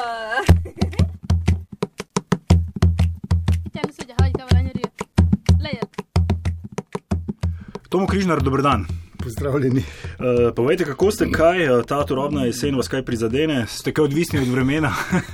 Tomo Križnar, dober dan. Pozdravljeni. Povejte, kako ste, kaj ta turobna jesen vas kaj prizadene? Ste kaj odvisni od vremena?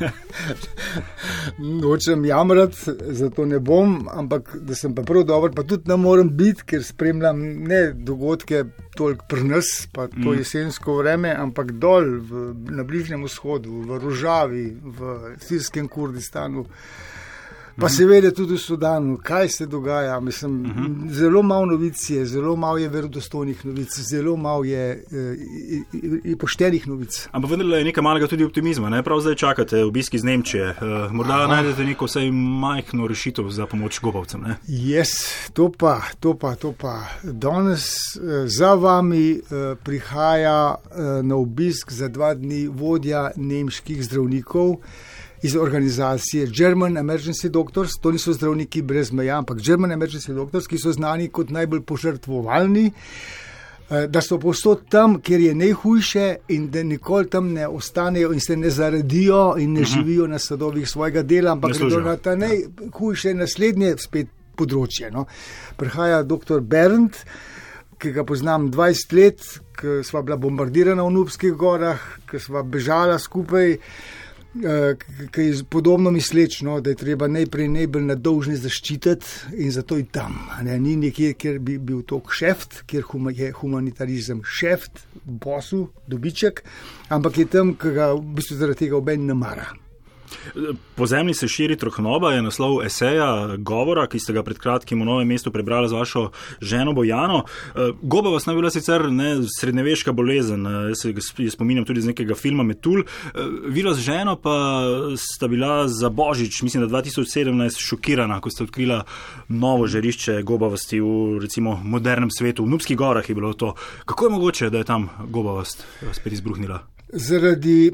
Nočem jamrati, zato ne bom, ampak da sem pa prav dober, pa tudi ne morem biti, ker spremljam ne dogodke toliko pri nas, pa to jesensko vreme, ampak dol na Bližnjem vzhodu, v Rožavi, v sirskem Kurdistanu, pa seveda tudi v Sudanu, kaj se dogaja. Mislim, zelo malo novic je, zelo malo je verodostojnih novic, zelo malo je poštenih novic. Ampak vendarle je nekaj malega tudi optimizma, ne? Prav zdaj čakate obisk iz Nemčije. Morda najdete neko vsaj majhno rešitev za pomoč gobavcem, ne? To pa. Danes za vami prihaja na obisk za 2 dni vodja nemških zdravnikov iz organizacije German Emergency Doctors, to niso zdravniki brez meja, ampak German Emergency Doctors, ki so znani kot najbolj požrtvovalni, da so povsod tam, kjer je najhujše in da nikoli tam ne ostanejo in se ne zaradijo in ne živijo na sadovih svojega dela, ampak gredo na ta najhujše naslednje spet področje. No. Prihaja dr. Bernd, ki ga poznam 20 let, ki sva bila bombardirana v Nubskih gorah, ki sva bežala skupaj, ki je podobno mislečno, da je treba najprej najbolj nedolžne zaščititi in zato je tam. Ni nekje, kjer bi bil to kšeft, kjer je humanitarizem šeft, bosu, dobiček, ampak je tam, ki ga v bistvu zaradi tega oben ne mara. Po zemlji se širi trohnoba je naslov eseja, govora, ki ste ga pred kratkim v Novem mestu prebrali z vašo ženo Bojano. Goba vas bila sicer srednjeveška bolezen, jaz spominjam tudi z nekega filma Metul. Vila z ženo pa sta bila za Božič, mislim, da 2017 šokirana, ko ste odkrila novo žarišče gobavosti v recimo modernem svetu. V Nubskih gorah je bilo to. Kako je mogoče, da je tam gobavost spet izbruhnila? Zaradi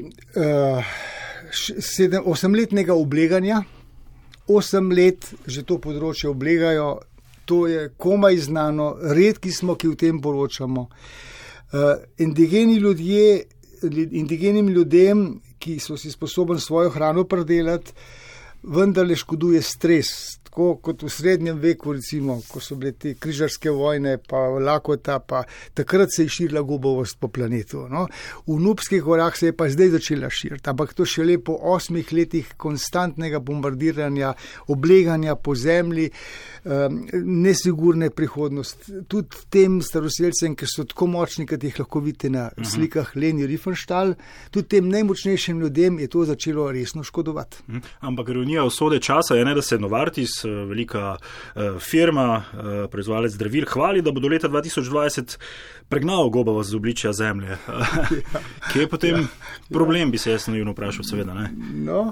8-letnega obleganja, 8 let že to področje oblegajo, to je komaj znano, redki smo, ki v tem poročamo. Indigenim ljudem, ki so si sposobni svojo hrano pridelati, vendarle škoduje stres. Tako kot v srednjem veku, recimo, ko so bile te križarske vojne, pa lakota, pa takrat se je širila gobavost po planetu. No? V Nubskih gorah se je pa zdaj začela širiti, ampak to šele po 8 letih konstantnega bombardiranja, obleganja po zemlji, nesigurne prihodnost. Tudi tem staroselcem, ki so tako močni, kot jih lahko vidite na slikah Leni Riefenstahl, tudi tem najmočnejšim ljudem je to začelo resno škodovati. Ampak ironija usode časa je, da se Novartis, velika firma, proizvajalec zdravil, hvali, da bo do leta 2020 pregnal gobavost z obličja zemlje. Kje je potem problem, bi se jaz naivno vprašal, seveda, ne? No,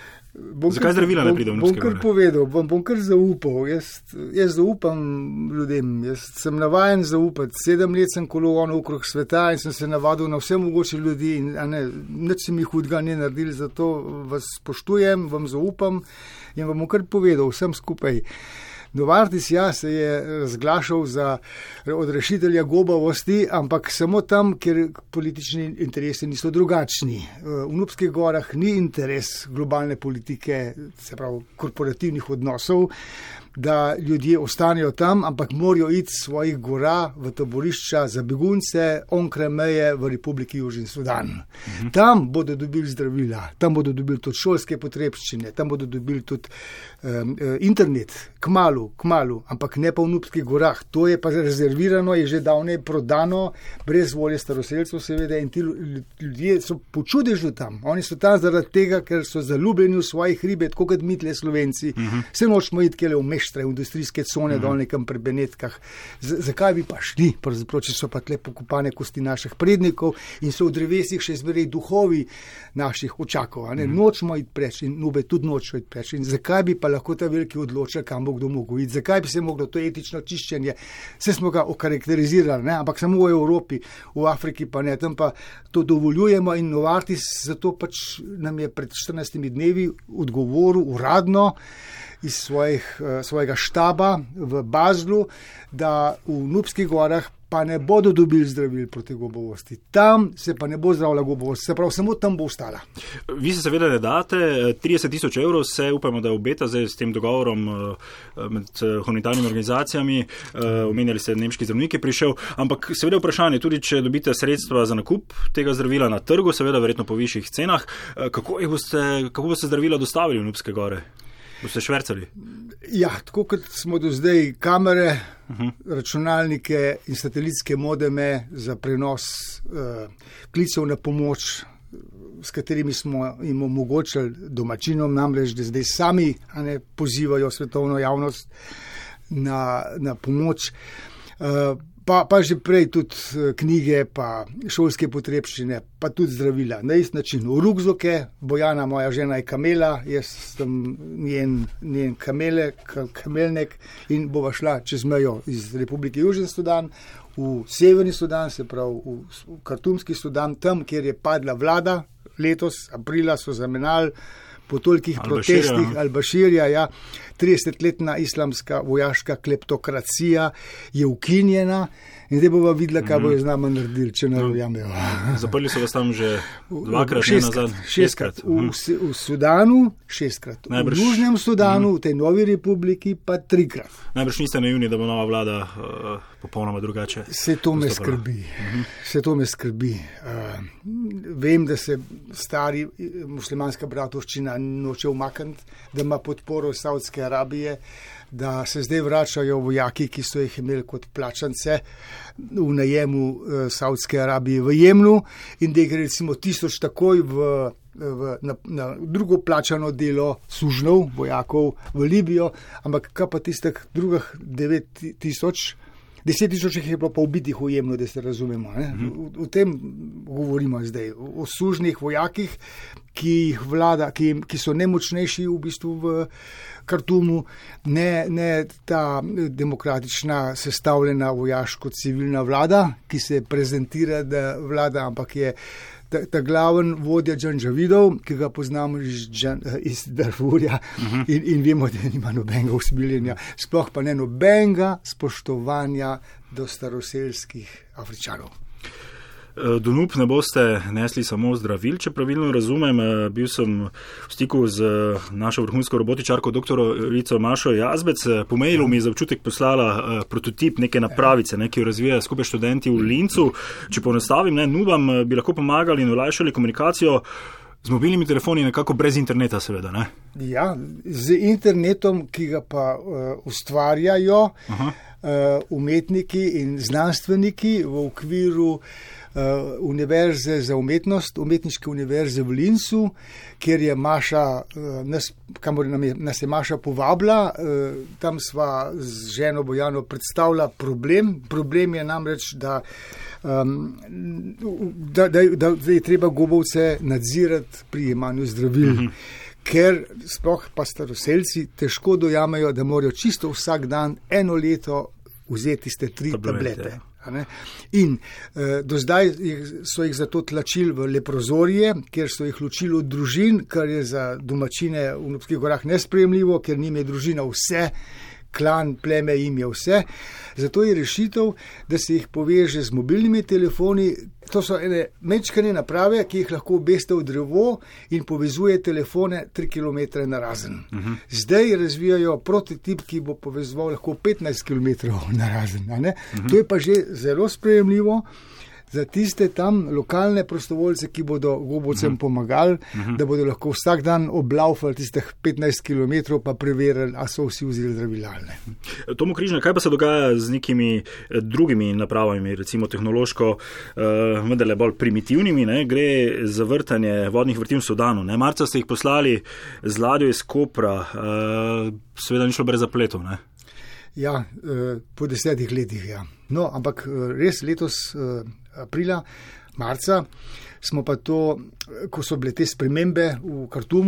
zakaj zdravila ne pride v Nubske gore? Bom kar zaupal. Jaz zaupam ljudem. Jaz sem navajen zaupati. 7 let sem koloval okrog sveta in sem se navadil na vse mogoče ljudi in nič se mi hudega ne naredili, zato vas spoštujem, vam zaupam in vam bom kar povedal vsem skupaj. Novartis se je razglašal za odrešitelja gobavosti, ampak samo tam, kjer politični interesi niso drugačni. V Nubskih gorah ni interes globalne politike, se pravi korporativnih odnosov, da ljudje ostanejo tam, ampak morajo iti svojih gora v taborišča za begunce onkraj meje v Republiki Južni Sudan. Tam bodo dobili zdravila, tam bodo dobili tudi šolske potrebščine, tam bodo dobili tudi internet, kmalu, ampak ne pa v Nubskih gorah. To je pa rezervirano, je že davno prodano, brez volje staroselcev seveda, in ti ljudje so po čudežu tam. Oni so tam zaradi tega, ker so zaljubljeni v svojih hribe, tako kot mi tle Slovenci. Se nočemo iti kele v Meštre, v industrijske cone, dol nekam pri Benetkah. Zakaj bi pa šli? Pravzaprav, če so pa tle pokopane kosti naših prednikov in so v drevesih še zmeraj duhovi naših očakov. Nočemo iti preč in Nube tudi nočejo iti preč. In zakaj bi pa lahko ta veliki odločil, kam bo kdo mogel iti? Zakaj bi se moglo to etično čiščenje? Vse smo ga okarakterizirali, ampak samo v Evropi, v Afriki pa ne. Tam pa to dovoljujemo in Novartis zato pač nam je pred 14 dnevi odgovoril uradno iz svojega štaba v Baslu, da v Nubskih gorah pa ne bodo dobili zdravil proti gobovosti. Tam se pa ne bo zdravila gobovost, se pravi, samo tam bo ostala. Vi se seveda ne date, 30,000 evrov se upamo, da obeta zdaj s tem dogovorom med humanitarnimi organizacijami, omenjali ste, nemški zdravnik je prišel, ampak seveda vprašanje, tudi če dobite sredstva za nakup tega zdravila na trgu, seveda verjetno po višjih cenah, kako boste zdravila dostavili v Nubske gore? Boste švercali? Ja, tako kot smo do zdaj kamere, računalnike in satelitske modeme za prenos klicev na pomoč, s katerimi smo jim omogočili domačinom, namreč, da zdaj sami pozivajo svetovno javnost na pomoč. Pa že prej tudi knjige, pa šolske potrebščine, pa tudi zdravila. Na isti način rukzoke, Bojana, moja žena, je kamela, jaz sem njen kamelnek in bova šla čez mejo iz Republike Južni Sudan v Severni Sudan, se pravi v Kartumski Sudan, tam, kjer je padla vlada, letos, aprila so zamenjali po tolikih protestih Al-Bashirja, ja, 30-letna islamska vojaška kleptokracija je ukinjena in zdaj bova videla, kaj bo z nama naredili, če ne verjamejo. Zaprli so vas tam že dvakrat, šestkrat. V Sudanu 6-krat, v Južnem Sudanu, v tej novi republiki pa 3-krat. Najbrž niste naivni, da bo nova vlada popolnoma drugače. Se to me skrbi. Vem, da se stari muslimanska bratovščina noče umakniti, da ima podporo Saudske Arabije, da se zdaj vračajo vojaki, ki so jih imeli kot plačance v najemu Saudske Arabije v Jemnu in da gre recimo 1000 takoj na drugo plačano delo sužnov, vojakov v Libijo, ampak kaj pa tistih drugih 9000, 10,000 jih je bilo pa ubitih v Jemnu, da se razumemo. O tem govorimo zdaj, o sužnih vojakih, ki so nemočnejši v bistvu v Kartumu, ne ta demokratična sestavljena vojaško-civilna vlada, ki se prezentira, da vlada, ampak je ta glaven vodja Džanžavidov, ki ga poznamo iz Darfurja in vemo, da nima nobenega usmiljenja, sploh pa ne nobenega spoštovanja do staroselskih Afričanov. Do Nub ne boste nesli samo zdravil, če pravilno razumem. Bil sem v stiku z našo vrhunsko robotičarko, doktorico Mašo Jazbec. Po mailu mi je za občutek poslala prototip neke napravice, ki jo razvijajo skupaj študenti v Lincu. Če poenostavim, Nubam bi lahko pomagali in olajšali komunikacijo z mobilnimi telefoni, nekako brez interneta, seveda, ne? Ja, z internetom, ki ga pa ustvarjajo umetniki in znanstveniki v okviru Univerze za umetnost, Umetniške univerze v Lincu, kjer je kamor nas je Maša povabila, tam sva z ženo Bojano predstavila problem. Problem je namreč, da je treba gobovce nadzirati pri jemanju zdravil. Ker sploh pa staroselci težko dojamejo, da morajo čisto vsak dan 1 leto vzeti tiste 3 tablete. In do zdaj so jih zato tlačili v leprozorije, kjer so jih ločili od družin, kar je za domačine v Nubskih gorah nesprejemljivo, ker njim je družina vse, klan, pleme jim je vse. Zato je rešitev, da se jih poveže z mobilnimi telefoni. To so ene mečkane naprave, ki jih lahko obeste v drevo in povezuje telefone 3 km narazen. Zdaj razvijajo prototip, ki bo povezoval lahko 15 km narazen. To je pa že zelo sprejemljivo za tiste tam lokalne prostovoljce, ki bodo gobovcem pomagali, da bodo lahko vsak dan oblaufali tistih 15 km, pa preverili, a so vsi vzeli zdravilne. Tomo Križnar, kaj pa se dogaja z nekimi drugimi napravami, recimo tehnološko, vendarle bolj primitivnimi, gre za vrtanje vodnih vrtin v Sudanu. Marca ste jih poslali z ladjo iz Kopra, seveda ni šlo brez zapletov, ne? Ja, po 10 letih, ja. No, ampak res letos aprila, marca, smo pa to, ko so bile te spremembe v Kartumu,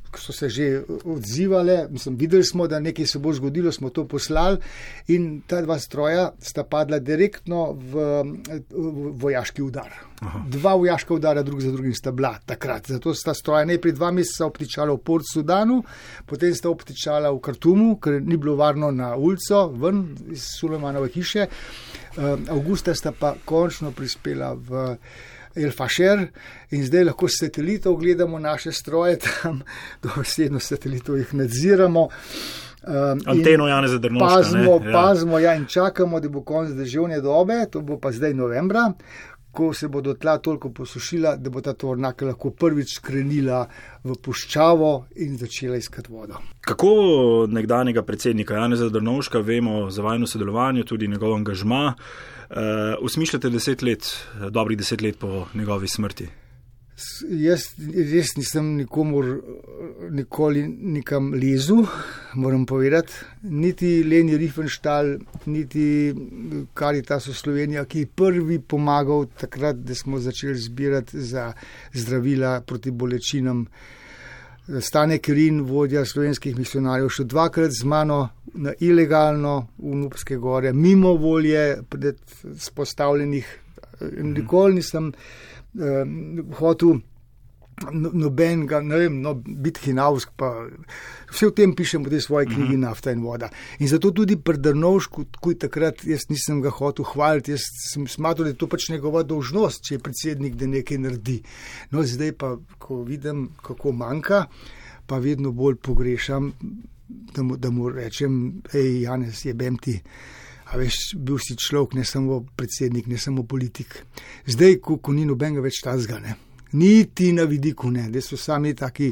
so se že odzivale, videli smo, da nekaj se bo zgodilo, smo to poslali in ta dva stroja sta padla direktno v vojaški udar. Aha. 2 vojaška udara drug za drugim sta bila takrat. Zato sta stroja najprej 2 meseca obtičala v Port Sudanu, potem sta obtičala v Kartumu, ker ni bilo varno na ulico, ven iz Sulejmanove hiše. Avgusta sta pa končno prispela v El Fasher in zdaj lahko s satelitov gledamo naše stroje tam, dobesedno satelitov jih nadziramo. Anteno Janeza Drnovška. Pazimo in čakamo, da bo konec deževne dobe, to bo pa zdaj novembra, ko se bodo tla toliko posušila, da bo ta tovornjaka lahko prvič krenila v puščavo in začela iskati vodo. Kako nekdanjega predsednika Janeza Drnovška vemo za vajno sodelovanje, tudi njegov angažma, usmišljate dobrih 10 let po njegovi smrti? Jaz res nisem nikoli nikam lezu, moram povedati. Niti Leni Riefenstahl, niti Caritas Slovenija, ki je prvi pomagal takrat, da smo začeli zbirati za zdravila proti bolečinam. Stane Kerin, vodja slovenskih misionarjev, še 2-krat z mano na ilegalno v Nubske gore, mimo volje spostavljenih. Nikoli nisem hotel nobenega, biti hinavsk, pa vse v tem pišem v tej svoji knjigi Nafta in voda. In zato tudi pri Drnovšku, takrat jaz nisem ga hotel hvaliti, jaz sem smatral, da je to pač njegova dolžnost, če je predsednik, da nekaj naredi. No, zdaj pa, ko vidim, kako manjka, pa vedno bolj pogrešam, da mu rečem, hej, Janez, jebem ti. A veš, bil si človek, ne samo predsednik, ne samo politik. Zdaj, ko ni nobenega več tazga, ne. Niti na vidiku, ne. Da so sami taki,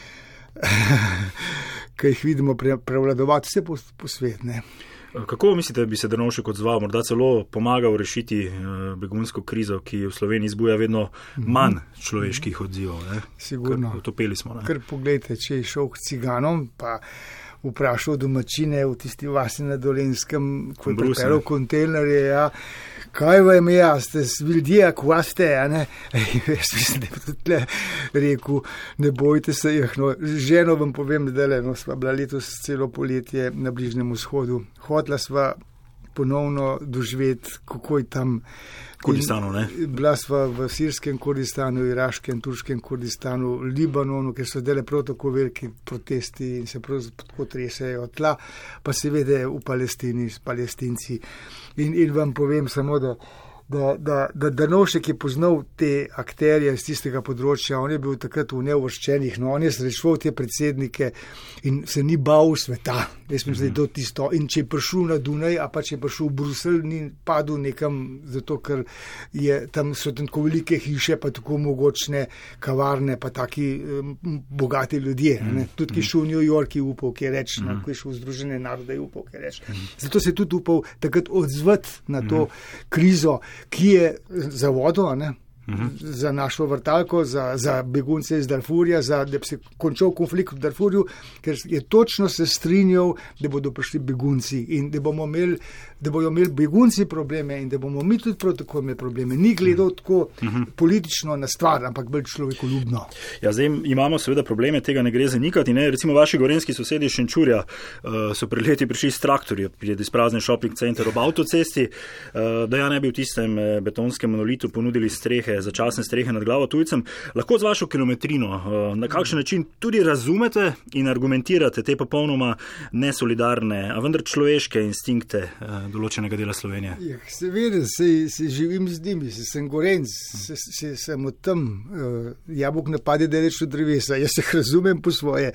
ki jih vidimo prevladovati vse po svet, ne. Kako mislite, bi se Drnovšek odzval, morda celo pomagal rešiti begunsko krizo, ki v Sloveniji zbuja vedno manj človeških odzivov, ne? Sigurno. Utopili smo, ne? Ker poglejte, če je šel k ciganom, pa vprašal domačine v tisti vasi na Dolenjskem, ko je pripeljal kontejnerje, ja, kaj vam je, ste ljudje, ako ste, a ne? Jaz mislim, da je tudi rekel, ne bojte se jih, no, ženo vam povem, da sva bila letos celo poletje na Bližnjem vzhodu. Hotla sva ponovno doživeti, kako je tam. Kurdistanu, ne? Bila sva v sirskem Kurdistanu, iraškem, turškem Kurdistanu, Libanonu, ker so dele prav tako veliki protesti in se prav tako tresejo tla, pa seveda v Palestini s Palestinci. In vam povem samo, da Drnovšek je poznal te akterje iz tistega področja, on je bil takrat v neuvrščenih, no, on je srečeval te predsednike in se ni bal sveta. Jaz mislim, da je to tisto. In če je prišel na Dunaj, a pa če je prišel v Bruselj, ni padel nekam, zato ker tam so tako velike hiše, pa tako mogočne kavarne, pa taki bogati ljudje. Tudi ki je šel v New York, je upal, ki je reč, ki je šel v Združene narode, je upal, ki je reč. Zato se je tudi upal takrat odzvati na to krizo, ki je za vodo, ne? Za našo vrtalko, za begunce iz Darfurja, da bi se končal konflikt v Darfurju, ker je točno se strinjal, da bodo prišli begunci in da bodo imeli begunci probleme in da bomo mi tudi prav tako imeli probleme. Ni gledal tako politično na stvar, ampak bolj človekoljubno. Ja, zdaj imamo seveda probleme, tega ne gre zanikati. Ne? Recimo vaši gorenjski sosedi Šenčurja so pred leti prišli s traktorji, pred izpraznjen shopping center ob avtocesti, da ja ne bi v tistem betonskem monolitu ponudili začasne strehe nad glavo tujcem. Lahko z vašo kilometrino na kakšen način tudi razumete in argumentirate te popolnoma nesolidarne, a vendar človeške instinkte določenega dela Slovenije? Ja, seveda, se živim z njimi, sem Gorenc, sem od tam, jabolk ne pade daleč od drevesa, jaz se razumem po svoje.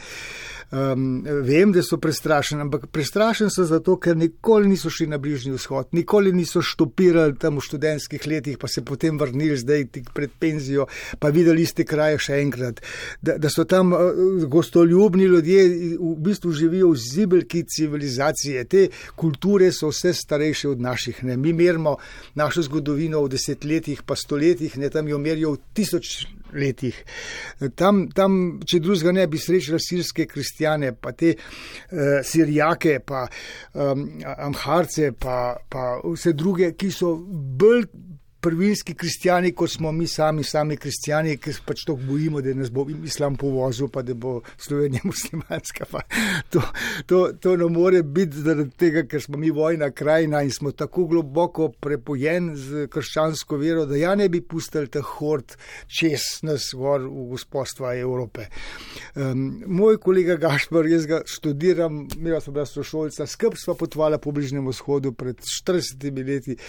Vem, da so prestrašeni, ampak prestrašeni so zato, ker nikoli niso šli na Bližnji vzhod, nikoli niso štopirali tam v študentskih letih, pa se potem vrnili zdaj tik pred penzijo, pa videli iste kraje še enkrat. Da so tam gostoljubni ljudje, v bistvu živijo v zibelki civilizacije. Te kulture so vse starejše od naših. Ne? Mi merimo našo zgodovino v desetletjih, pa stoletjih, ne? Tam jo merijo v 1000 letih. Tam, če drugega ne, bi srečali sirske kristjane, pa te Sirijake, pa Amharce, pa vse druge, ki so bolj prvinski kristjani, kot smo mi sami kristjani, ki se pač tako bojimo, da nas bo islam povozil, pa da bo Slovenija muslimanska. To ne more biti zaradi tega, ker smo mi vojna krajina in smo tako globoko prepojeni z krščansko vero, da ja ne bi pustili teh hord čez nas gor v gospodstva Evrope. Moj kolega Gašper, jaz ga študiram, imela sem bila sošolca, skrb sva potovala po Bližnjem vzhodu pred 40 leti.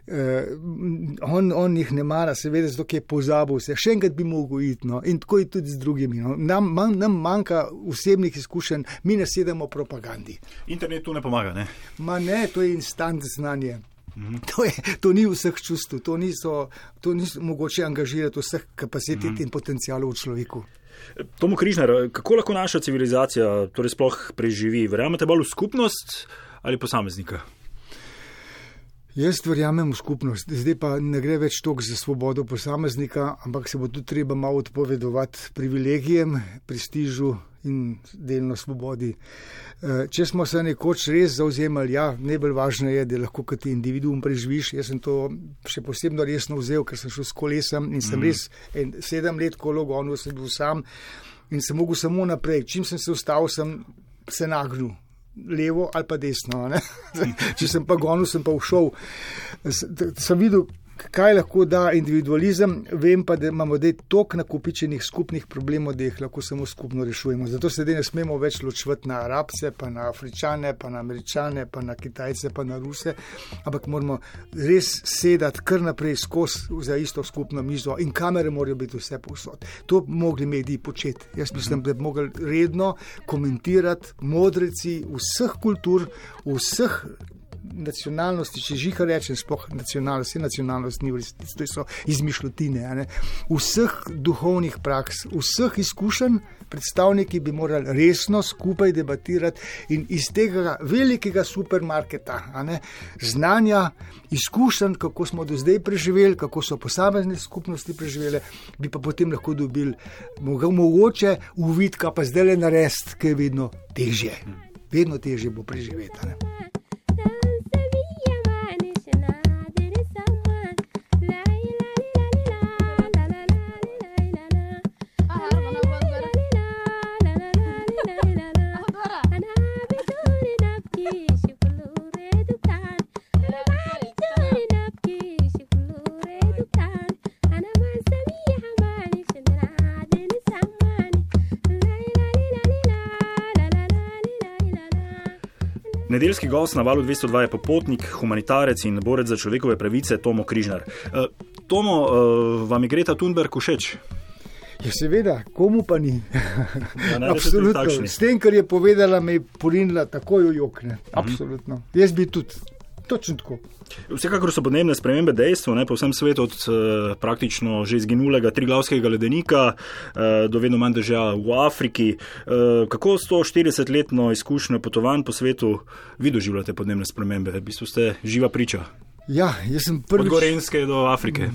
On jih ne mara, seveda, zato je pozabil vse. Še enkrat bi mogel iti, no. In tako je tudi z drugimi. No. Nam manjka osebnih izkušenj, mi nasedamo propagandi. Internet tu ne pomaga, ne? Ma ne, to je instant znanje. To ni vseh čustv, to ni mogoče angažirati vseh kapacitet in potencialov v človeku. Tomo Križnar, kako lahko naša civilizacija torej sploh preživi? Verjamete bolj v skupnost ali posameznika? Jaz verjamem v skupnost. Zdaj pa ne gre več toliko za svobodo posameznika, ampak se bo tudi treba malo odpovedovati privilegijem, prestižu in delno svobodi. Če smo se nekoč res zauzemali, najbolj važno je, da lahko kot individuum preživiš. Jaz sem to še posebno resno vzel, ker sem šel s kolesem in sem res 7 let kolo gonil, sem bil sam in sem mogel samo naprej. Čim sem se ustavil, sem se nagnil. Levo ali pa desno. Ne? Če sem pa gonil, sem pa všel. Sem videl, kaj lahko da individualizem, vem pa, da imamo toliko nakupičenih skupnih problemov, da jih lahko samo skupno rešujemo. Zato se ne smemo več ločevati na Arabce, pa na Afričane, pa na Američane, pa na Kitajce, pa na Ruse, ampak moramo res sedati kar naprej skozi za isto skupno mizo in kamere morajo biti vse povsod. To bi mogli mediji početi. Jaz mislim, da bi mogli redno komentirati modreci vseh kultur, vseh nacionalnosti, če žiha rečem, sploh nacionalnost ni v resnici, to so izmišljotine, vseh duhovnih praks, vseh izkušenj, predstavniki bi morali resno skupaj debatirati in iz tega velikega supermarketa, znanja, izkušenj, kako smo do zdaj preživeli, kako so posamezne skupnosti preživele, bi pa potem lahko dobili mogoče uvid, kaj pa zdaj le narediti, ki je vedno težje bo preživeti. Nedeljski gost na Valu 202 je popotnik, humanitarec in borec za človekove pravice Tomo Križnar. Tomo, vam je Greta Thunberg všeč? Ja, seveda, komu pa ni. Absolutno. S tem, kar je povedala, me je porinila takoj v jokne. Absolutno. Jaz bi tudi. Točno tako. Vsekakor so podnebne spremembe dejstvo, po vsem svetu, od praktično že izginulega triglavskega ledenika do vedno manj dežja v Afriki. Kako s to 40-letno izkušnjo potovanj po svetu vi doživljate podnebne spremembe? V bistvu ste živa priča. Ja, jaz sem prvič... Od Gorenjske do Afrike.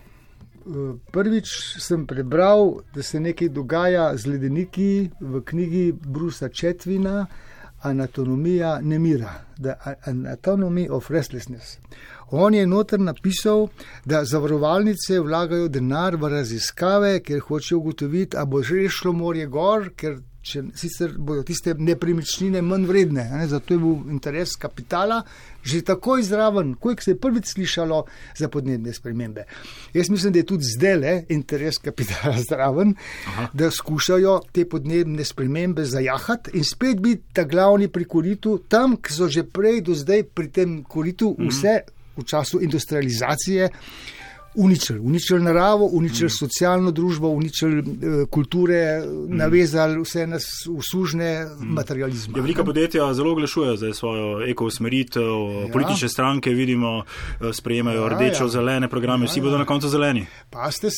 Prvič sem prebral, da se nekaj dogaja z ledeniki v knjigi Brusa Chatwina Anatomija nemira, The Anatomy of Restlessness. On je noter napisal, da zavarovalnice vlagajo denar v raziskave, ker hočejo ugotoviti, a bo že šlo morje gor, ker sicer bodo tiste nepremičnine manj vredne. Zato je bil interes kapitala že takoj zraven, ko se je prvič slišalo za podnebne spremembe. Jaz mislim, da je tudi zdaj interes kapitala zraven, da skušajo te podnebne spremembe zajahati in spet biti ta glavni pri koritu, tam, ki so že prej do zdaj pri tem koritu vse v času industrializacije uničili naravo, uničili socialno družbo, uničili kulture, navezali vse nas v sužne materializma. Ja, velika podjetja zelo oglašujejo za svojo eko-usmeritev, politične stranke vidimo, sprejemajo rdečo-zelene programe, vsi bodo na koncu zeleni. Paste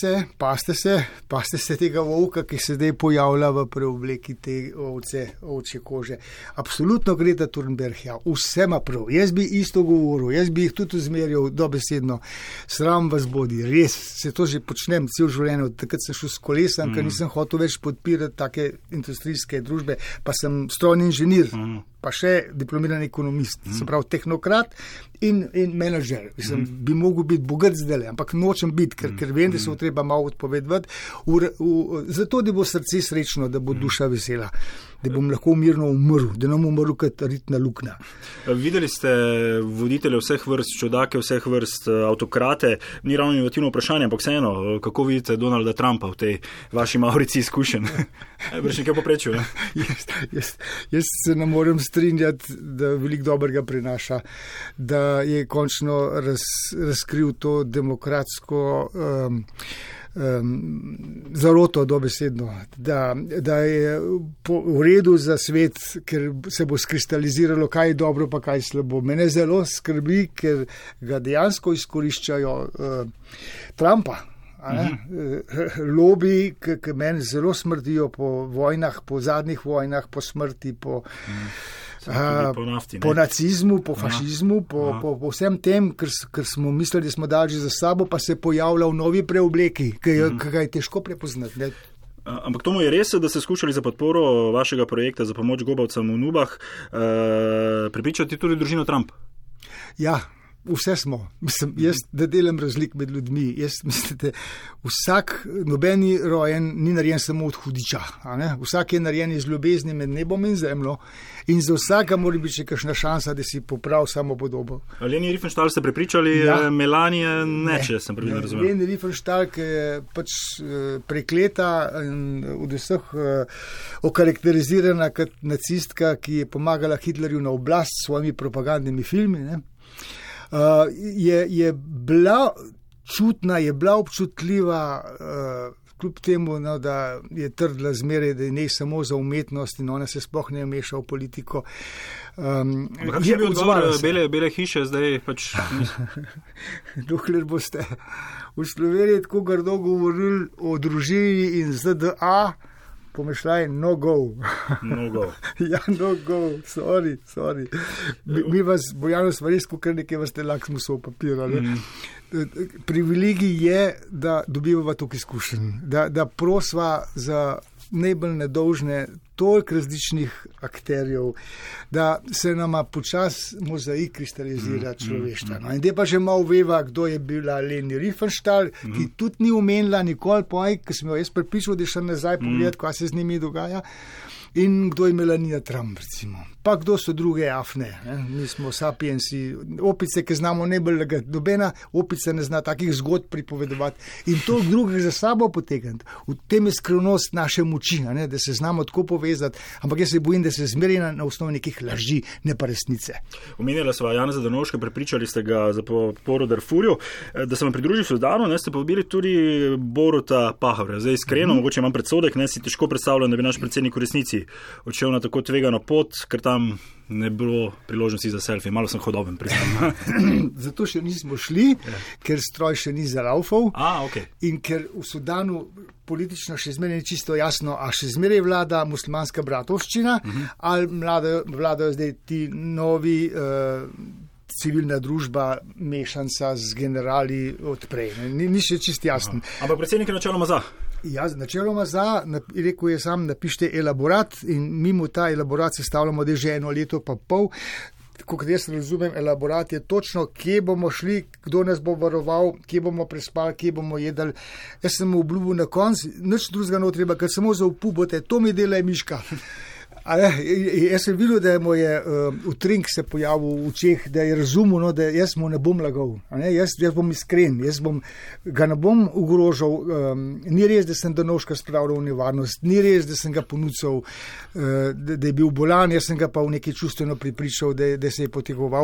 se tega volka, ki se zdaj pojavlja v preobleki te ovčje kože. Absolutno Greta Thunberg, vse ima prav. Jaz bi isto govoril, jaz bi jih tudi zmerjal dobesedno. Sram vas bodi. Res, se to že počnem cel življenje, takrat sem šel s kolesom, ker nisem hotel več podpirati take industrijske družbe, pa sem strojni inženir. pa še diplomiran ekonomist, se pravi tehnokrat in menedžer. Mislim, bi mogel biti bogat zdaj, ampak nočem biti, ker vem, da se bo treba malo odpovedati, zato, da bo srce srečno, da bo duša vesela, da bom lahko mirno umrl, da nam umrl kot ritna luknja. Videli ste voditelje vseh vrst, čudake vseh vrst, autokrate, ni ravno inovativno vprašanje, ampak vseeno, kako vidite Donalda Trumpa v tej vaši maurici izkušenj? Brž nekaj poprečil, ne? Jaz se ne morem strinjati, da veliko dobrega prinaša, da je končno razkril to demokratsko zaroto dobesedno, da je v redu za svet, ker se bo skristaliziralo, kaj je dobro pa kaj je slabo. Mene zelo skrbi, ker ga dejansko izkoriščajo Trumpa. Lobi, ki meni zelo smrdijo po vojnah, po zadnjih vojnah, po smrti, po nafti, po nacizmu, po fašizmu, po vsem tem, ker smo mislili, da smo dali za sabo, pa se pojavlja v novi preobleki, ki ga je težko prepoznati. Ne? Ampak to mu je res, da ste skušali za podporo vašega projekta za pomoč gobavcem v Nubah prepričati tudi družino Trump? Ja. Vse smo. Mislim, jaz, da delam razlik med ljudmi. Jaz, mislite, nobeni rojen ni narejen samo od hudiča. Vsak je narejen iz ljubezni med nebom in zemljo in za vsaka mora biti še kakšna šansa, da si poprav samo podobo. Leni Riefenstahl ste prepričali, Melanije ne, če sem pravilno razumel. Leni Riefenstahl, ki je pač prekleta in od vseh okarakterizirana kot nacistka, ki je pomagala Hitlerju na oblast s svojimi propagandnimi filmi, ne? Je bila čutna, je bila občutljiva, kljub temu, no, da je trdila zmeraj, da je ne samo za umetnost in ona se sploh ne meša v politiko. Kako je bil odzor bele hiše zdaj? Pač... Dokler boste v Sloveniji tako grdo govorili o družini in ZDA, pomešljaj, no go. No go. Ja, no go, sorry. Mi vas, Bojano, smo res kukaj nekaj vas te laksmusov papirali. Privilegij je, da dobivava toliko izkušenj, da prosva za najbolj nedolžne toliko različnih akterjev, da se nama počas mozaik kristalizira človeštva. No, in da pa že malo veva, kdo je bila Leni Riefenstahl, ki tudi ni omenila nikoli poj, ki sem jo jaz pripričal, da še nazaj pogledati, kaj se z njimi dogaja. In kdo je Melania Trump, recimo. Pa kdo so druge afne. Ne? Mi smo sapiensi, opice, ki znamo najbolj legati. Dobena opica ne zna takih zgodb pripovedovati. In to drugega za sabo potegniti. V tem je skrivnost naše moči, ne? Da se znamo tako povezati. Ampak jaz se bojim, da se zmeri na osnovi nekih laži, ne pa resnice. Omenjala sva Janeza Drnovška, prepričali ste ga za podporo Darfurju. Da se vam pridružil v Sudanu, ne, ste pobili tudi Boruta Pahorja. Zdaj iskreno, mogoče imam predsodek, ne, si težko predstavljam, da bi naš predsednik v resnici odšel na tako tvegano pot, ker tam ne bilo priložnosti za selfie. Malo sem hodoben, priznam. Zato še nismo šli, ker stroj še ni zalaufal. Okay. In ker v Sudanu politično še zmeraj ni čisto jasno, a še zmeraj vlada muslimanska bratovščina, ali vladajo zdaj ti novi civilna družba mešanca z generali odprej. Ni še čist jasno. Ampak predsednik je načeloma za. Ja, načeloma za, rekel je sam, napište elaborat in mimo ta elaborat sestavljamo, da je že 1 leto pa pol. Kot jaz razumem, elaborat je točno, kje bomo šli, kdo nas bo varoval, kje bomo prespali, kje bomo jedli. Jaz sem mu obljubil na koncu, nič drugega ne treba, ker samo za upubote, to mi dela miška. Jaz sem videl, da mu je utrink se pojavil v očeh, da je razumel, no, da jaz mu ne bom lagal. Jaz bom iskren, ga ne bom ogrožal. Ni res, da sem Drnovška spravljal v nevarnost, ni res, da sem ga ponudil, da je bil bolan, jaz sem ga pa v nekaj čustveno pripričal, da se je potegoval.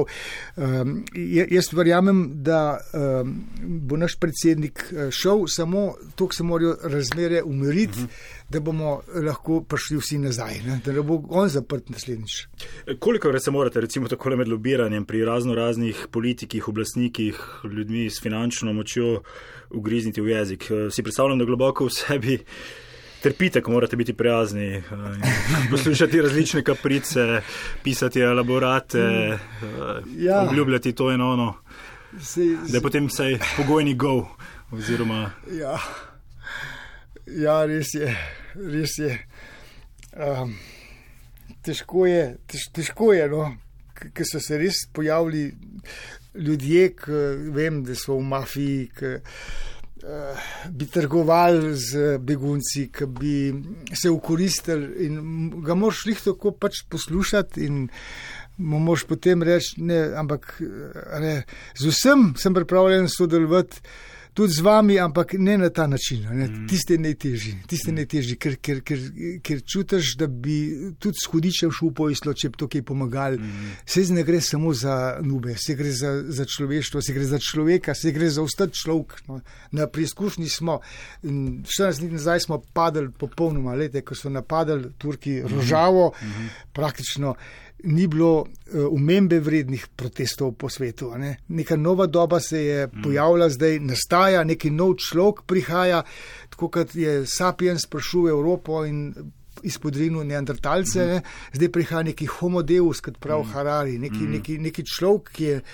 Jaz verjamem, da bo naš predsednik šel, samo toliko se morajo razmere umiriti, da bomo lahko prišli vsi nazaj, ne? Da ne bo on zaprt naslednjič. Koliko se morate recimo takole med lobiranjem pri raznih politikih, oblastnikih, ljudmi s finančno močjo ugrizniti v jezik? Si predstavljam, da globoko v sebi trpite, ko morate biti prijazni, poslušati različne kaprice, pisati elaborate, obljubljati to in ono, da je potem vsaj pogojni go oziroma... Ja, res je. težko je, no, ker so se res pojavili ljudje, ki vem, da so v mafiji, ki bi trgovali z begunci, ki bi se ukoristili in ga moraš jih tako pač poslušati in mu moraš potem reči, ne, ampak z vsem sem pripravljen sodelovati, tudi z vami, ampak ne na ta način. Tiste najtežji, ker čutiš, da bi tudi s hudičem šel poislo, če bi to kaj pomagali. Se ne gre samo za nube, se gre za človeštvo, se gre za človeka, se gre za ostati človek. No. Na preizkušnji smo. 14 dni nazaj smo padali popolnoma, ko so napadali Turki Rožavo, praktično ni bilo omembe vrednih protestov po svetu. Neka nova doba se je pojavila, zdaj nastaja, neki nov človek prihaja, tako kot je Sapiens prišel v Evropo in izpodrinil neandertalce, zdaj prihaja neki homo deus, kot prav Harari, neki človek, ki je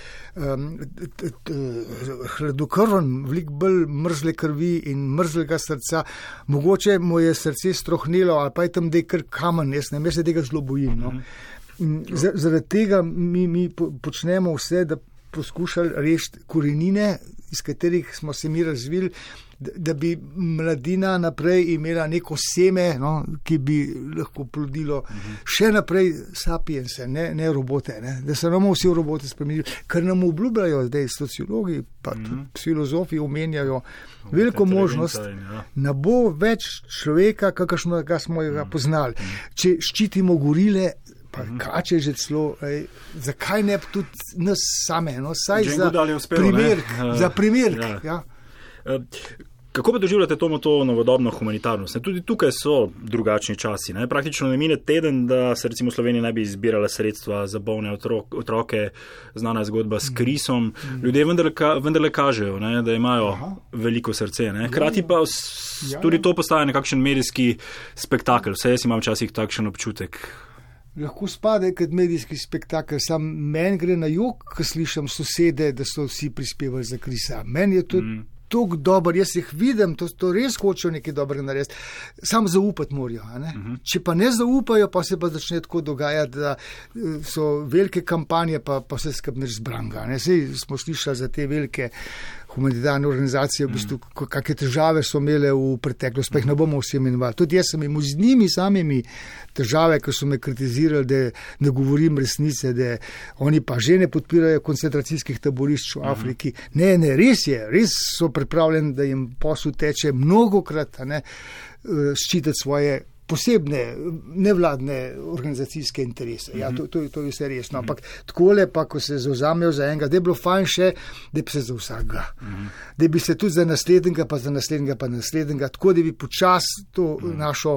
hladnokrven, veliko bolj mrzle krvi in mrzlega srca. Mogoče mu je srce strohnelo, ali pa je tam dej kar kamen, jaz se tega zelo bojim. No. Zaradi tega mi počnemo vse, da poskušali rešiti korenine, iz katerih smo se mi razvili, da bi mladina naprej imela neko seme, no, ki bi lahko plodilo še naprej sapiense, ne robote, da se nam vsi robote spremenili, kar nam obljubljajo zdaj sociologi, pa tudi filozofi omenjajo veliko možnost, ne bo več človeka, kakršnega smo ga poznali. Če ščitimo gorile, pa kače že celo, zakaj ne tudi nas same, no, saj za primer. Ja. Kako pa doživljate to novodobno humanitarnost? Tudi tukaj so drugačni časi. Praktično ne mine teden, da se recimo Slovenija ne bi izbirala sredstva za bolne otroke, znana je zgodba s krisom. Ljudje vendarle kažejo, da imajo veliko srce. Hkrati pa tudi to postaja nekakšen medijski spektakel. Vse jaz imam včasih takšen občutek. Lahko spade kot medijski spektakel, sam meni gre na jok, ko slišam sosede, da so vsi prispevali za krisa. Meni je to tako dober, jaz jih vidim, to res hočejo nekaj dobrega narediti. Sam zaupati morajo. Če pa ne zaupajo, pa se pa začne tako dogajati, da so velike kampanje, pa se skrbne zbranga. Sej smo slišali za te velike humanitarne organizacije, v bistvu, kakšne težave so imele v preteklosti, pa jih ne bomo vsi imenovali. Tudi jaz sem imel z njimi samimi težave, ko so me kritizirali, da ne govorim resnice, da oni pa že ne podpirajo koncentracijskih taborišč v Afriki. Ne, res so pripravljeni, da jim posel teče mnogokrat, ščititi svoje posebne nevladne organizacijske interese. Ja, to je vse resno. Ampak takole pa, ko se zauzamejo za enega, da je bilo fajn še, da bi se za vsakega. Da bi se tudi za naslednjega, pa za naslednjega, pa naslednjega, tako da bi počas to našo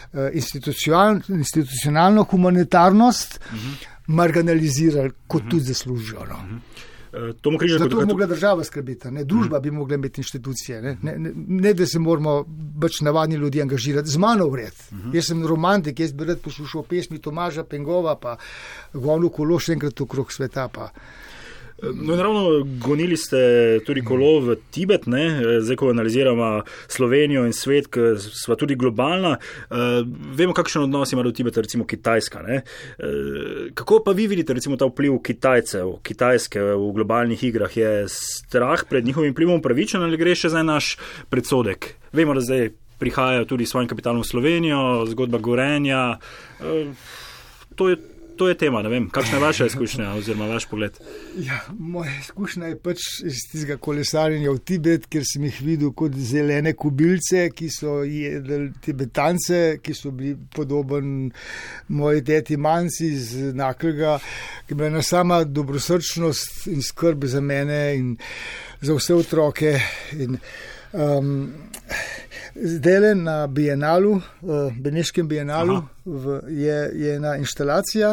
institucionalno humanitarnost marginalizirali, kot tudi zaslužijo. Zato bi mogla država skrbeti, družba bi mogla imeti inštitucije, ne da se moramo pač navadni ljudi angažirati. Z mano vred. Jaz sem romantik, jaz bi rad poslušal pesmi Tomaža Pengova, pa gonil kolo še enkrat okrog sveta. No, naravno, gonili ste tudi kolo v Tibet, zdaj, ko analiziramo Slovenijo in svet, ki sva tudi globalna, vemo, kakšen odnos ima do Tibeta, recimo Kitajska. Kako pa vi vidite, recimo, ta vpliv Kitajske v globalnih igrah? Je strah pred njihovim vplivom pravičen ali gre še za naš predsodek? Vemo, da zdaj prihajajo tudi s svojim kapitalom v Slovenijo, zgodba Gorenja. To je tema, ne vem, kakšna je vaša izkušnja oziroma vaš pogled? Ja, moja izkušnja je pač iz tistega kolesarjenja v Tibet, kjer sem jih videl kot zelene kubilce, ki so jedli Tibetance, ki so bili podoben moji teti Manci iz Naklga, ki je bila ena sama dobrosrčnost in skrb za mene in za vse otroke. Zdaj na Bienalu, Beneškem Bienalu je ena inštalacija,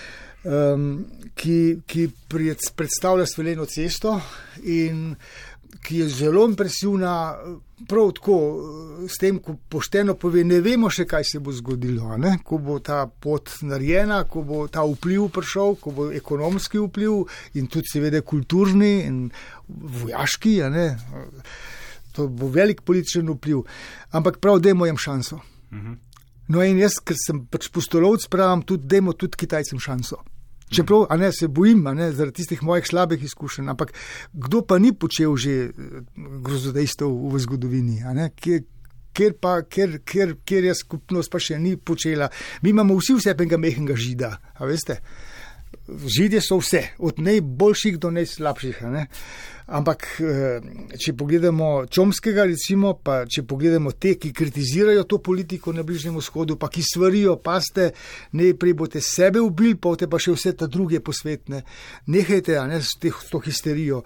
ki predstavlja svileno cesto in ki je zelo impresivna, prav tako s tem, ko pošteno pove, ne vemo še, kaj se bo zgodilo, ko bo ta pot narejena, ko bo ta vpliv prišel, ko bo ekonomski vpliv in tudi seveda kulturni in vojaški, To bo velik političen vpliv. Ampak prav, dajmo jim šanso. No in jaz, ker sem pač pustolovc, pravim, dajmo tudi Kitajcem šanso. Čeprav, se bojim, zaradi tistih mojih slabih izkušenj, ampak kdo pa ni počel že grozodejstev v zgodovini, kjer je skupnost pa še ni počela. Mi imamo vsi vsepnega mehnega žida, a veste? Židje so vse, od najboljših do najslabših, Ampak, če pogledamo Čomskega, recimo, pa če pogledamo te, ki kritizirajo to politiko na Bližnjem vzhodu, pa ki svarijo, paste, najprej boste sebe ubili, pa še vse ta druge posvetne. Nehajte, s to histerijo.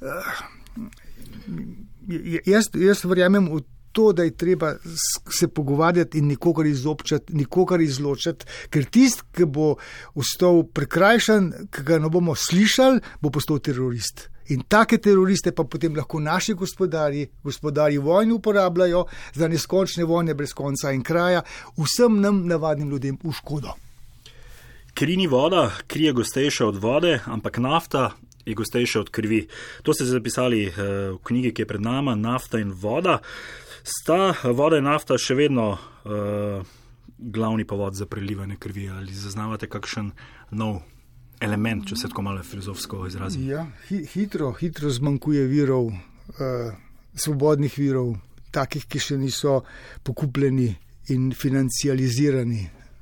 Jaz verjamem v to, da je treba se pogovarjati in nikogar izobčati, nikogar izločati, ker tist, ki bo ostal prikrajšan, ki ga ne bomo slišali, bo postal terorist. In take teroriste pa potem lahko naši gospodarji vojni uporabljajo za neskončne vojne brez konca in kraja, vsem nam navadnim ljudem v škodo. Kri ni voda, kri je gostejša od vode, ampak nafta je gostejša od krvi. To ste zapisali v knjigi, ki je pred nama, Nafta in voda. Sta voda in nafta še vedno glavni povod za prelivanje krvi, ali zaznavate kakšen nov element, če se tako malo filozofsko izrazim? Ja, hitro zmanjkuje virov, svobodnih virov, takih, ki še niso pokupljeni in financializirani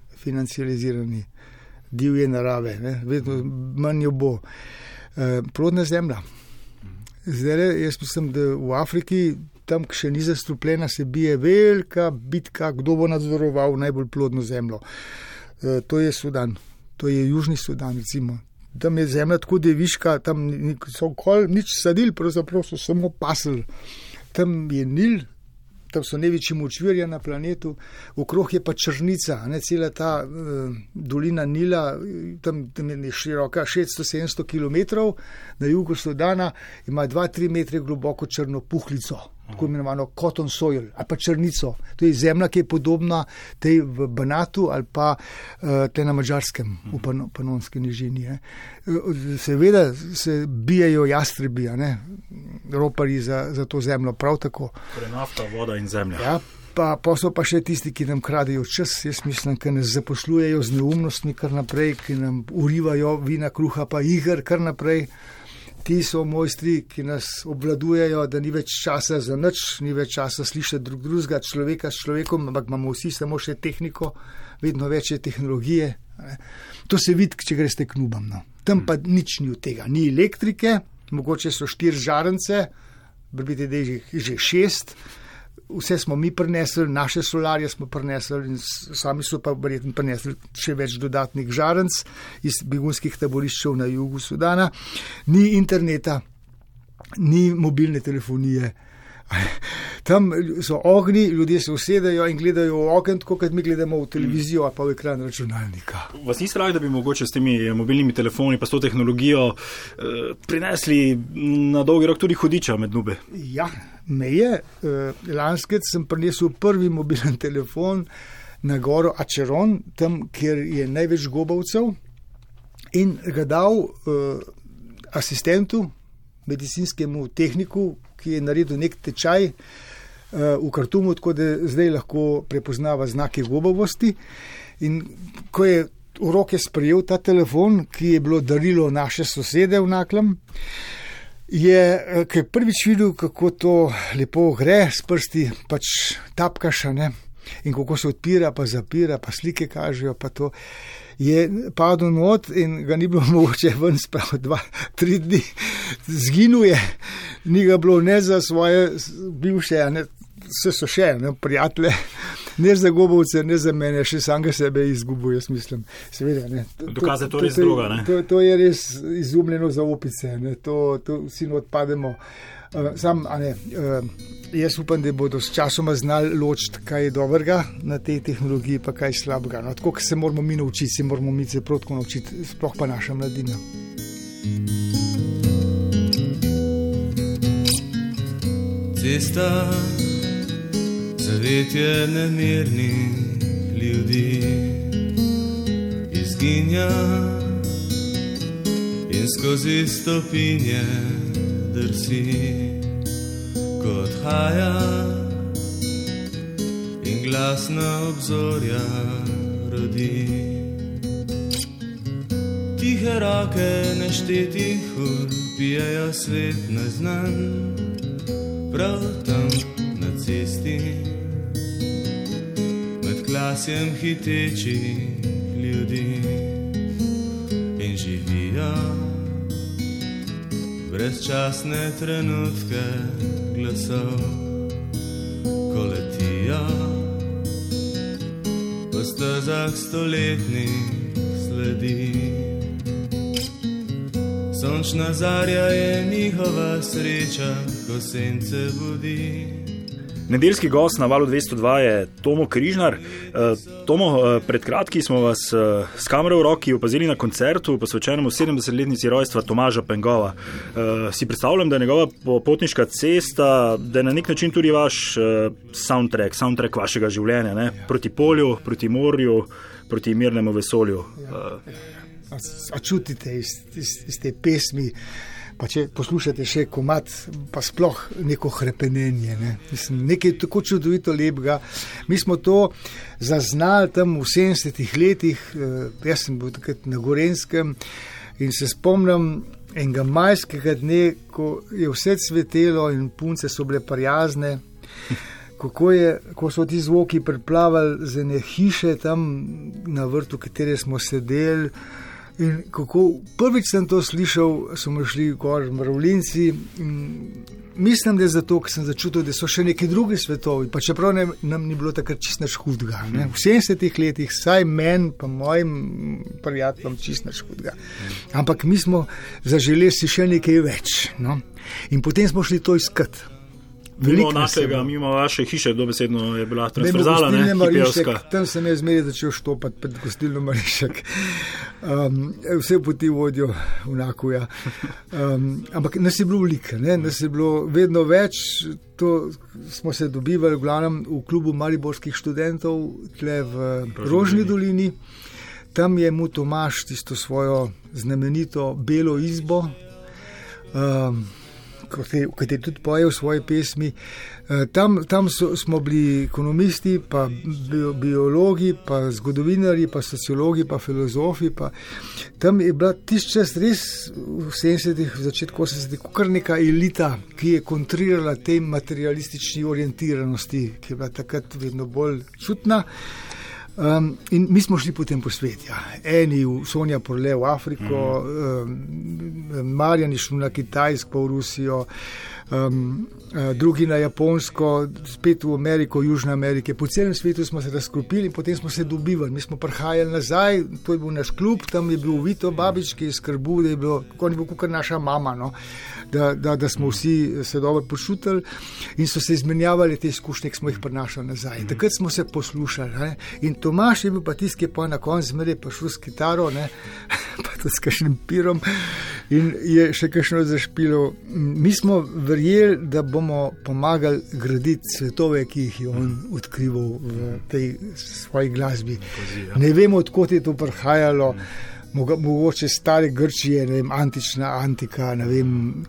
divje narave, vedno manj jo bo. Plodna zemlja. Zdaj, jaz mislim, da v Afriki, tam, ki še ni zastrupljena, se bije velika bitka, kdo bo nadzoroval najbolj plodno zemljo. To je Sudan. To je Južni Sudan, recimo. Tam je zemlja tako deviška, tam so nič sadili, pravzaprav so samo pasli. Tam je Nil, tam so največji močvirje na planetu, okrog je pa črnica, cela ta dolina Nila, tam je široka 600-700 kilometrov, na jugu Sudana ima 2-3 metre globoko črno puhlico, tako imenovano cotton soil, ali pa črnico. To je zemlja, ki je podobna tej v Banatu ali pa te na Madžarskem, v Panonski nižini. Seveda se bijajo jastrebi, roparji za to zemljo, prav tako. Torej nafta, voda in zemlja. Ja, pa so pa še tisti, ki nam kradejo čas, jaz mislim, ki nas zaposlujejo z neumnostmi kar naprej, ki nam urivajo vina, kruha pa iger kar naprej. Ti so mojstri, ki nas obvladujejo, da ni več časa za nič, ni več časa slišati drugega, človeka s človekom, ampak imamo vsi samo še tehniko, vedno več je tehnologije. To se vidi, če greste k nubam. Tam pa nič ni od tega. Ni elektrike, mogoče so 4 žarence, brbite, da je že 6. Vse smo mi prinesli, naše solarje smo prinesli in sami so pa verjetno prinesli še več dodatnih žarenc iz begunskih taboriščev na jugu Sudana. Ni interneta, ni mobilne telefonije. Tam so ognji, ljudje se usedejo in gledajo v ogenj, tako kot mi gledamo v televizijo ali pa v ekran računalnika. Vas ni strah, da bi mogoče s temi mobilnimi telefoni pa s to tehnologijo prinesli na dolgi rok tudi hudiča med nube? Ja, me je. Lanskrat sem prinesel prvi mobilen telefon na goro Acheron, tam, kjer je največ gobavcev, in ga dal asistentu, medicinskemu tehniku, ki je naredil nek tečaj v Kartumu, tako da zdaj lahko prepoznava znake gobavosti. In ko je v roke sprejel ta telefon, ki je bilo darilo naše sosede v Naklem, je prvič videl, kako to lepo gre s prsti, pač tapkaš, in kako se odpira, pa zapira, pa slike kažejo, pa to. Je padel not in ga ni bilo mogoče ven spraviti 2-3 dni. Zginul je, ni ga bilo ne za svoje bivše, vse so še prijatelje, ne za gobovce, ne za mene, še sam ga sebe izgubil, jaz mislim. Seveda, dokaze to res druga, To je res izumljeno za opice, to vsi odpademo. Jaz upam, da bodo s časoma znali ločiti, kaj je dobrega na tej tehnologiji, pa kaj je slabega. Tako, kot se moramo mi naučiti, se moramo mi protko naučiti, sploh pa naša mladina. Cesta, zavetje nemirnih ljudi, izginja in skozi stopinje drsi kot haja in glasna obzorja rodi. Tihe roke neštetih ur pijajo svet neznan, prav tam na cesti, med klasjem hitečih ljudi. In živijo brezčasne trenutke glasov, ko letijo po stezah stoletnih sledi. Sončna zarja je njihova sreča, ko sence budi. Nedeljski gost na Valu 202 je Tomo Križnar. Tomo, pred kratki smo vas s kamero v roki opazili na koncertu posvečenemu 70-letnici rojstva Tomaža Pengova. Si predstavljam, da je njegova potniška cesta, da je na nek način tudi vaš soundtrack vašega življenja, ne? Proti polju, proti morju, proti mirnemu vesolju. A čutite iz te pesmi, pa če poslušate še komad, pa sploh neko hrepenenje, ne? Mislim, nekaj tako čudovito lepega. Mi smo to zaznali tam v 70-ih letih, jaz sem bil takrat na Gorenskem in se spomnim enega majskega dne, ko je vse cvetelo in punce so bile prijazne, ko so ti zvoki preplavali z ene hiše tam na vrtu, v katere smo sedeli. In kako prvič sem to slišal, smo šli gor mravljinci in mislim, da je zato, ker sem začutil, da so še neki drugi svetovi, pa čeprav nam ni bilo takrat čist nič hudega. Ne? V 70-ih letih, saj meni pa mojim prijateljem čist nič hudega. Ampak mi smo zaželeli si še nekaj več. No? In potem smo šli to iskati. Mimo vaše hiše, dobesedno je bila transverzala, ne, hipijevska. Tam sem jaz zmeraj začel štopati pred gostilno Marišek. Vse poti vodijo v Nakuja. Ampak nas je bilo veliko, nas je bilo vedno več. To smo se dobivali v glavnem v klubu mariborskih študentov, tle v Rožni dolini. Tam je mu Tomaž tisto svojo znamenito belo izbo, v kateri tudi poje v svoje pesmi. Tam smo bili ekonomisti, pa biologi, pa zgodovinari, pa sociologi, pa filozofi. Tam je bila tisti čas res v 70-ih, v začetku 80-ih, kar neka elita, ki je kontrirala tej materialistični orientiranosti, ki je bila takrat vedno bolj čutna. In mi smo šli potem po svet. Ja. Eni v Sonja Porle v Afriko, Marjan je šel na Kitajsko, pa v Rusijo, drugi na Japonsko, spet v Ameriko, Južne Amerike. Po celem svetu smo se razkropili in potem smo se dobivali. Mi smo prihajali nazaj, to je bil naš klub, tam je bil Vito Babič, ki je skrbel, da je bilo, kako ni bil kot naša mama, no? da smo vsi se dobro počutili in so se izmenjavali te izkušnje, ki smo jih prinašali nazaj. Takrat smo se poslušali. Ne? In Tomaž je bil pa tisti, ki je pa na koncu zmeraj prišel s kitaro, ne? Pa tudi s kakšnim pirom in je še kakšno zašpilo. Mi smo verjeli, da bomo pomagali graditi svetove, ki jih je on odkrival v tej svoji glasbi. Ne vemo, odkot je to prihajalo. Mogoče stare Grčije, ne vem, antična antika, ne vem.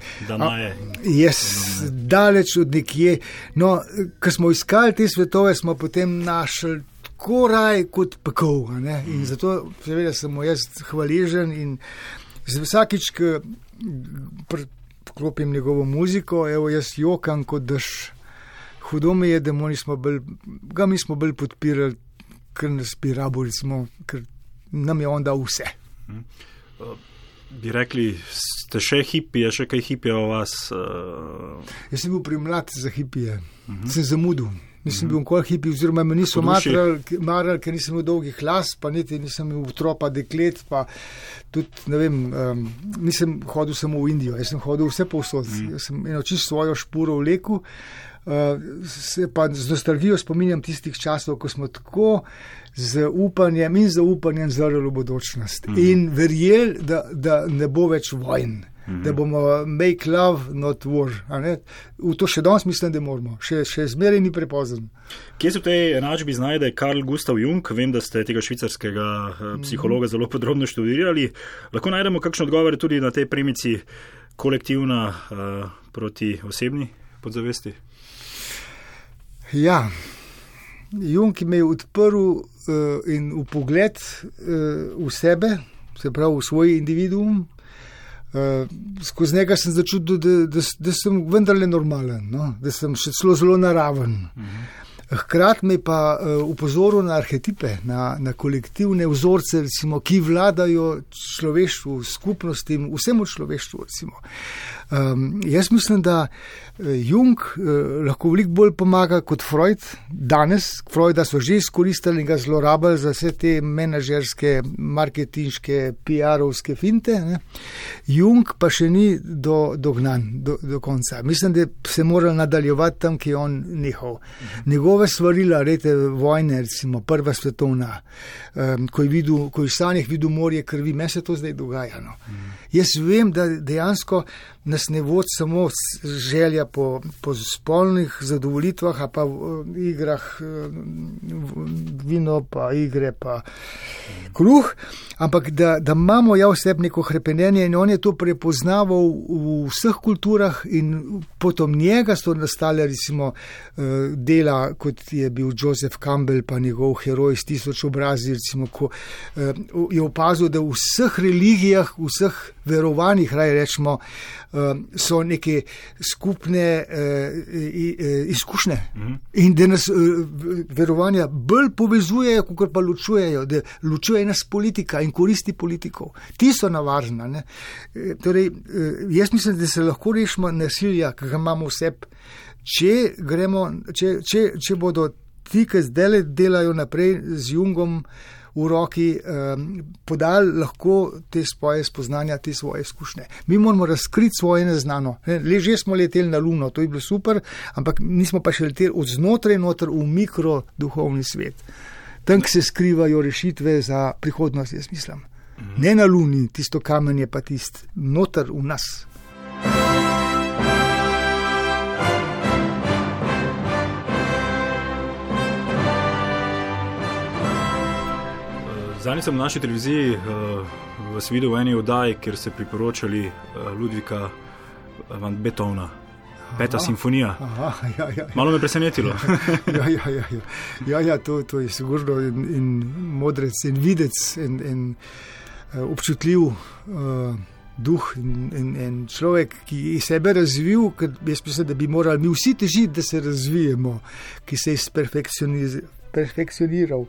Daleč od nekje. No, ko smo iskali te svetove, smo potem našli tako raj kot pekel. Ne? In zato seveda sem mu jaz hvaležen in vsakič, ko klopim njegovo muziko, evo jaz jokam, kot daš. Hudo mi je, da mi smo bolj podpirali, ker nas bi rabili smo, ker nam je on dal vse. Bi rekli, ste še hipije, še kaj hipije o vas? Jaz sem bil premlad za hipije, sem zamudil. Nisem bil nikoli hipi, oziroma me niso marali, ker nisem imel dolgih las, pa niti nisem imel otropa deklet, pa tudi, ne vem, nisem hodil samo v Indijo, jaz sem hodil vse povsod. Jaz sem eno čisto svojo špuro vlekel, se pa z nostalgijo spominjam tistih časov, ko smo tako z upanjem in zaupanjem zrli v bodočnost in verjeli, da ne bo več vojn. Da bomo make love, not war. V to še danes mislim, da moramo. Še zmeraj ni prepozno. Kje se v tej enačbi znajde Carl Gustav Jung? Vem, da ste tega švicarskega psihologa zelo podrobno študirali. Lahko najdemo kakšne odgovore tudi na tej premici kolektivna proti osebni podzavesti? Ja, Jung me je odprl in v pogled v sebe, se pravi v svoj individuum. Skozi njega sem začutil, da sem vendarle normalen, no? Da sem še zelo naraven. Hkrati me pa upozoril na arhetipe, na kolektivne vzorce, recimo, ki vladajo človeštvu, skupnostim, vsemu človeštvu. Recimo. Jaz mislim, da Jung lahko veliko bolj pomaga kot Freud. Danes Freuda so že izkoristili in ga zlorabili za vse te menedžerske, marketinške, PR-ovske finte. Ne? Jung pa še ni dognan do konca. Mislim, da se mora nadaljevati tam, ki je on nehal. Njegove svarila, vojne, recimo prva svetovna, ko je v sanjah videl morje krvi, meni se to zdaj dogaja. No. Jaz vem, da dejansko nas ne vodi samo želja po spolnih zadovoljitvah, pa v igrah vino, pa igre, pa kruh, ampak da imamo v sebi neko hrepenenje in on je to prepoznaval v vseh kulturah in potom njega so nastale recimo dela, kot je bil Joseph Campbell, pa njegov heroj s 1000 obrazi, recimo, ko je opazil, da v vseh religijah, v vseh verovanjih, rečemo, so neke skupne izkušnje in da nas verovanja bolj povezujejo, kot pa ločujejo, da ločuje nas politika in koristi politikov. Ti so navarna. Ne? Torej, jaz mislim, da se lahko rešimo nasilja, ki ga imamo v sebi, če bodo ti, ki zdaj delajo naprej z Jungom v roki, podali lahko te svoje spoznanja, te svoje izkušnje. Mi moramo razkriti svoje neznano. Že smo leteli na Luno, to je bilo super, ampak nismo pa še leteli od znotraj noter v mikroduhovni svet. Tam, ki se skrivajo rešitve za prihodnost, jaz mislim. Ne na Luni, tisto kamenje pa tisto, noter v nas. Zadnjič sem v naši televiziji vas videl v eni oddaji, kjer ste priporočali Ludvika van Beethovna, Peta simfonija. Ja. Malo me presenetilo. Ja, to je sigurno in modrec in videc in občutljiv duh in človek, ki je sebe razvil, ker jaz mislim, da bi morali mi vsi težiti, da se razvijemo, ki se je perfekcioniral.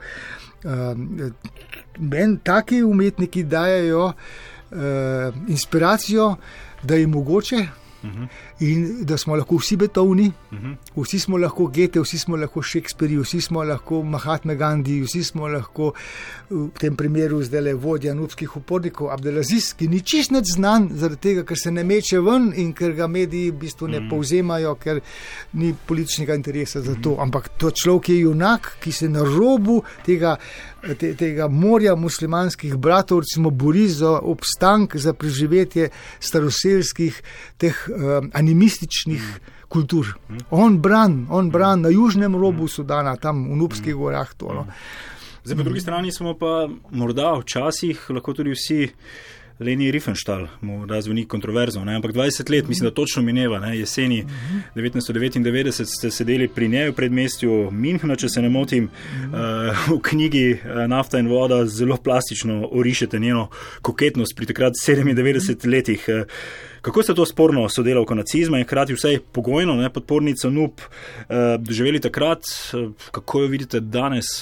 Meni taki umetniki dajajo inspiracijo, da je mogoče in da smo lahko vsi Beethovni, vsi smo lahko Goethe, vsi smo lahko Shakespeare, vsi smo lahko Mahatma Gandhi, vsi smo lahko v tem primeru zdaj vodja nubskih upornikov Abdelaziz, ki ni čist nič znan, zaradi tega, ker se ne meče ven in ker ga mediji v bistvu ne povzemajo, ker ni političnega interesa za to. Ampak to človek je junak, ki se na robu tega morja muslimanskih bratov recimo bori za obstank, za preživetje staroselskih teh animističnih kultur. On bran na južnem robu Sudana, tam v Nubskih gorah. Zdaj, po drugi strani smo pa morda včasih lahko tudi vsi Leni Riefenstahl, morda zveni kontroverzno, ampak 20 let, mislim, da točno mineva, jeseni 1999 ste sedeli pri njej v predmestju Münchna, če se ne motim, v knjigi Nafta in voda zelo plastično orišete njeno koketnost pri takrat 97 letih. Kako ste to sporno sodelavko nacizma in hkrati vsaj pogojno, podpornico NUP, doživeli takrat, kako jo vidite danes?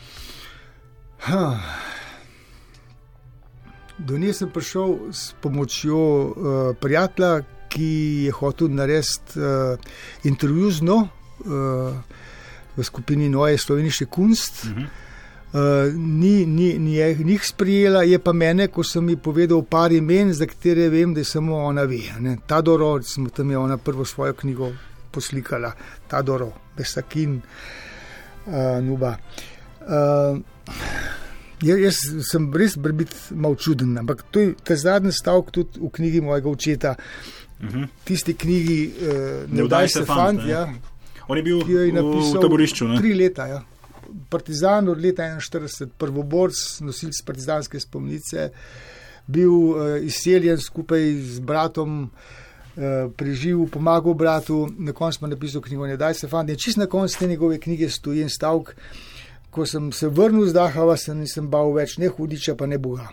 Do nje sem prišel s pomočjo prijatelja, ki je hotel narediti intervju z njo v skupini Neue Slovenische Kunst. Ni jih sprijela, je pa mene, ko sem mi povedal par imen, za katere vem, da samo ona ve. Tadoro, recimo, tam je ona prvo svojo knjigo poslikala. Tadoro, Besakin, Nuba. Jaz sem res malo čuden, ampak to je ta zadnji stavek tudi v knjigi mojega očeta. Tisti knjigi Ne vdaj se fant, ja. On je bil v taborišču, ne? 3 leta, ja. Partizan od leta 41, prvoborc, nosilc partizanske spomnice, bil izseljen skupaj z bratom preživel, pomagal bratu, na koncu smo napisal knjigo Ne daj se fant, in čist na koncu te njegove knjige stoji en stavek, ko sem se vrnil z Dachauer, se nisem bal več ne hudiča, pa ne Boga.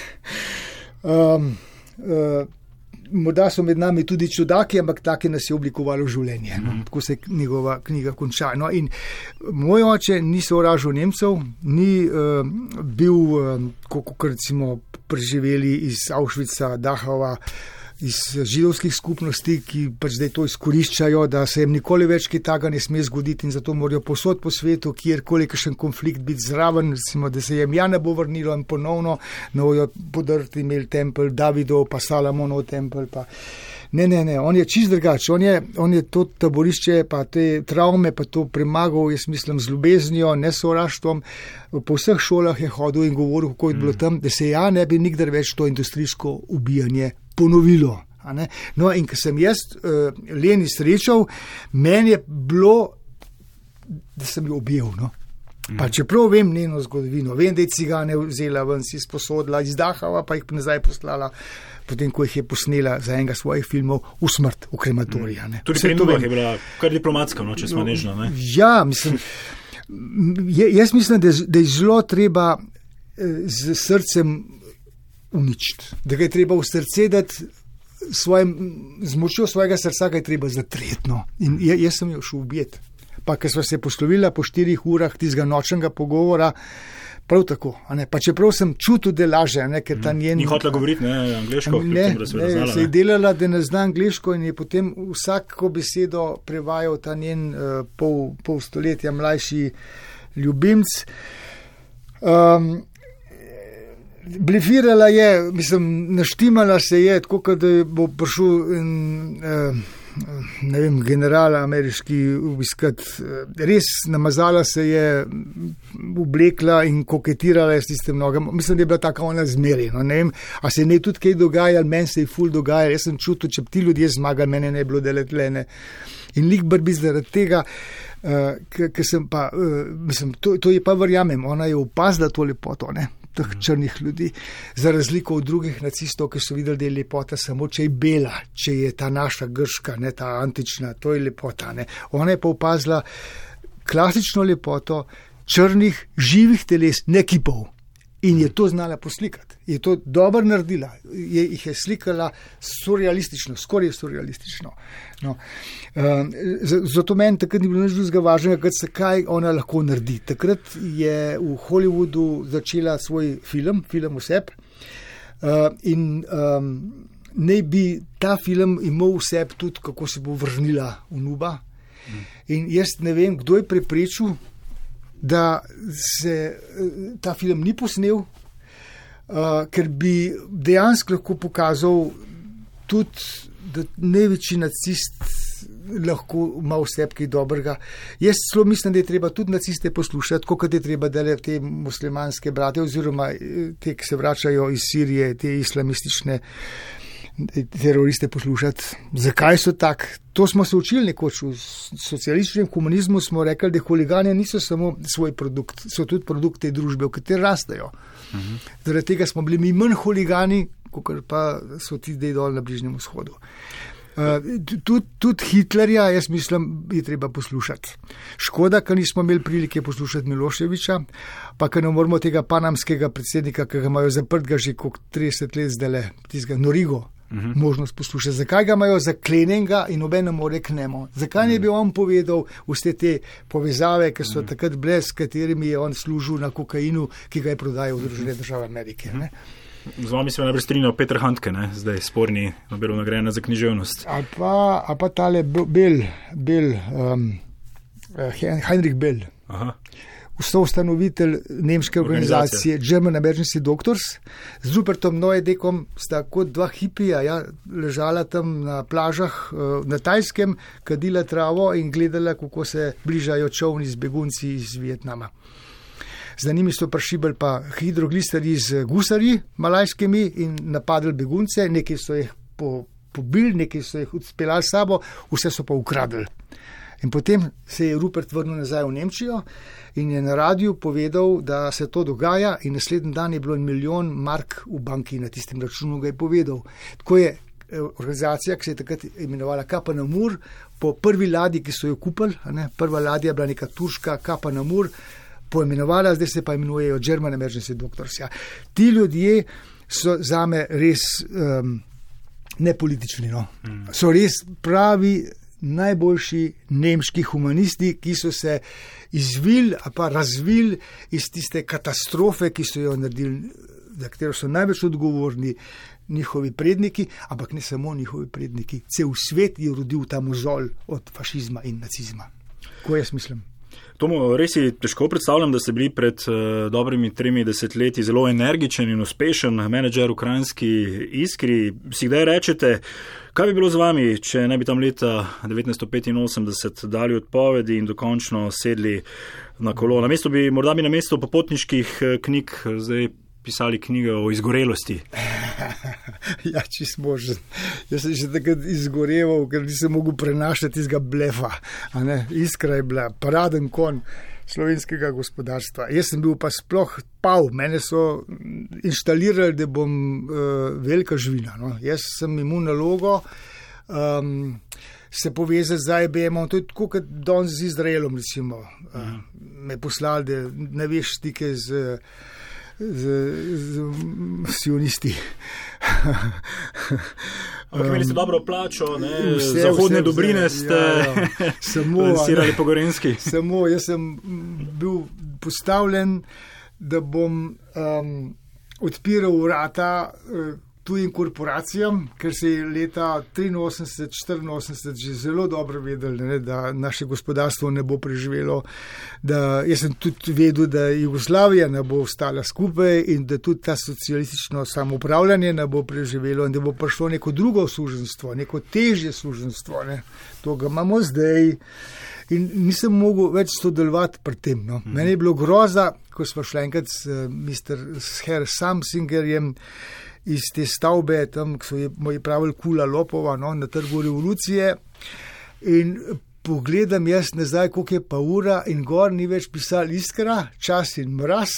Morda so med nami tudi čudaki, ampak take nas je oblikovalo življenje. No? Tako se njegova knjiga konča. No, in moj oče ni sovražil Nemcev, ni bil, kot recimo preživeli iz Auschwitza, Dachaua, iz židovskih skupnosti, ki pač zdaj to izkoriščajo, da se jim nikoli več kaj takega ne sme zgoditi in zato morajo posod po svetu, kjerkoli kakšen konflikt biti zraven, recimo, da se jim ne bo vrnilo in ponovno nojo podrti imeli tempelj Davidov, pa Salamonov tempelj, pa ne, on je čist drugač, on je to taborišče, pa te travme, pa to premagal, jaz mislim, z ljubeznijo, ne sovraštvom, po vseh šolah je hodil in govoril, kako je bilo tam, da se ne bi nikdar več to industrijsko ubijanje ponovilo. No, in ko sem jaz Leni srečal, meni je bilo, da sem jo objel. No. Pa čeprav vem njeno zgodovino, vem, da je cigane vzela ven, si sposodila iz Dachauer, pa jih nazaj poslala, potem, ko jih je posnela za enega svojih filmov v smrt, v krematorija. Tudi pri Nubah je bila kar diplomatska, no, če smo nežno. Ne? Ja, mislim, jaz mislim, da je zelo treba z srcem uničiti, da ga je treba v srce dati z močjo svojega srca, ga je treba zatretno. In jaz sem jo šel ubijeti. Pa, ker sva se poslovila po 4 urah tistega nočnega pogovora, prav tako. Pa čeprav sem čutil, da laže, ker ta njen... Ni hotela govoriti, angleško? Ne, se je delala, da ne zna angleško in je potem vsako besedo prevajal ta njen pol stoletja mlajši ljubimc. Blefirala je, mislim, naštimala se je, tako kot da bo prišel general ameriški obiskat. Res namazala se je, oblekla in koketirala je s tistem nogam. Mislim, da je bila taka ona zmeri. No, ne vem, a se ne tudi kaj dogajalo, meni se je ful dogajalo. Jaz sem čutil, če ti ljudje zmagali, mene ne je bilo deletlene. In lik brbi zaradi tega, ker sem pa, mislim, to je pa verjamem, ona je opazila to lepoto, ne? Teh črnih ljudi, za razliko od drugih nacistov, ki so videli, da je lepota samo, če je bela, če je ta naša grška, ne ta antična, to je lepota. Ne. Ona je pa opazila klasično lepoto črnih, živih teles, ne kipov. In je to znala poslikati. Je to dobro naredila. Jih je slikala surrealistično, skoraj surrealistično. No. Zato meni takrat ni bilo nič drugega važnega, kaj ona lahko naredi. Takrat je v Hollywoodu začela svoj film Vseb. In naj bi ta film imel vseb tudi, kako se bo vrnila v Nuba. In jaz ne vem, kdo je preprečil, da se ta film ni posnel, ker bi dejansko lahko pokazal tudi, da največji nacist lahko ima vse kaj dobrega. Jaz celo mislim, da je treba tudi naciste poslušati, kot je treba delati te muslimanske brate oziroma te, ki se vračajo iz Sirije, te islamistične teroriste poslušati. Zakaj so tak? To smo se učili nekoč v socialističnem komunizmu, smo rekli, da huligani niso samo svoj produkt, so tudi produkt te družbe, v kateri rastejo. Zaradi tega smo bili mi manj huligani, kot pa so ti zdaj dol na Bližnjem vzhodu. Tudi Hitlerja, jaz mislim, je treba poslušati. Škoda, ker nismo imeli prilike poslušati Miloševiča, pa ker ne moramo tega panamskega predsednika, ki ga imajo zaprtega že kot 30 let zdajle, tistega Norigo, možnost poslušati. Zakaj ga imajo zaklenjenega in nobenemu reknemo? Zakaj ne bi on povedal vse te povezave, ki so takrat bile, s katerimi je on služil na kokainu, ki ga je prodajal v Združene države Amerike, ne? Z vami se najbolj strinjal Peter Handke, ne? Zdaj sporni Nobelova nagrajena za književnost. A pa tale Heinrich Bell. Ustanovitelj nemške organizacije German Emergency Doctors. Z Rupertom Neudekom sta kot dva hipija ležala tam na plažah na Tajskem, kadila travo in gledala, kako se bližajo čovni z begunci iz Vietnama. Za njimi so prišibali pa hidroglisterji z gusarji malajskimi in napadli begunce, nekaj so jih pobili, nekaj so jih odpeljali s sabo, vse so pa ukradli. In potem se je Rupert vrnil nazaj v Nemčijo in je na radiju povedal, da se to dogaja in naslednji dan je bilo 1 milijon mark v banki na tistem računu, ga je povedal. Tako je organizacija, ki se je takrat imenovala Kapa Namur, po prvi ladji, ki so jo kupili, prva ladja je bila neka turška Kapa Namur, poimenovala, zdaj se pa imenujejo German Emergency Doctors. Ja. Ti ljudje so zame res nepolitični, no. So res pravi najboljši nemški humanisti, ki so se izvili ali pa razvili iz tiste katastrofe, ki so jo naredili, za katero so največ odgovorni njihovi predniki, ampak ne samo njihovi predniki. Cel svet je rodil ta mozol od fašizma in nacizma. Ko jaz mislim. Tomo, res si težko predstavljam, da ste bili pred dobrimi 30 leti zelo energičen in uspešen menedžer v kranjski Iskri. Si kdaj rečete, kaj bi bilo z vami, če ne bi tam leta 1985 dali odpovedi in dokončno sedli na kolo? Morda bi na mesto popotniških knjig zdaj pisali knjige o izgorelosti. Ja, čisto možen. Jaz sem že takrat izgoreval, ker nisem mogel prenašati tistega blefa. Iskra je bila paraden konj slovenskega gospodarstva. Jaz sem bil pa sploh pav. Mene so inštalirali, da bom velika živina. No. Jaz sem imel nalogo se povezati z IBM-om. To je tako, kot danes z Izraelom, recimo. Me poslali, da ne veš stike z sionisti. Imeli ste dobro plačo, zahodne dobrine ste lansirali po Gorenjski. Samo jaz sem bil postavljen, da bom odpiral vrata tujim korporacijam, ker se je leta 83-84 že zelo dobro vedeli, da naše gospodarstvo ne bo preživelo, da jaz sem tudi vedel, da Jugoslavija ne bo ostala skupaj in da tudi ta socialistično samoupravljanje ne bo preživelo in da bo prišlo neko drugo suženstvo, neko težje suženstvo. To ga imamo zdaj. In nisem mogel več sodelovati pri tem. No. Meni je bilo groza, ko smo šli enkrat s Herr Samsingerjem iz te stavbe, tam, ki so moji pravili Kula Lopova, na Trgu Revolucije. In pogledam jaz nazaj, koliko je pa ura in gor ni več pisal Iskra, Čas in mraz,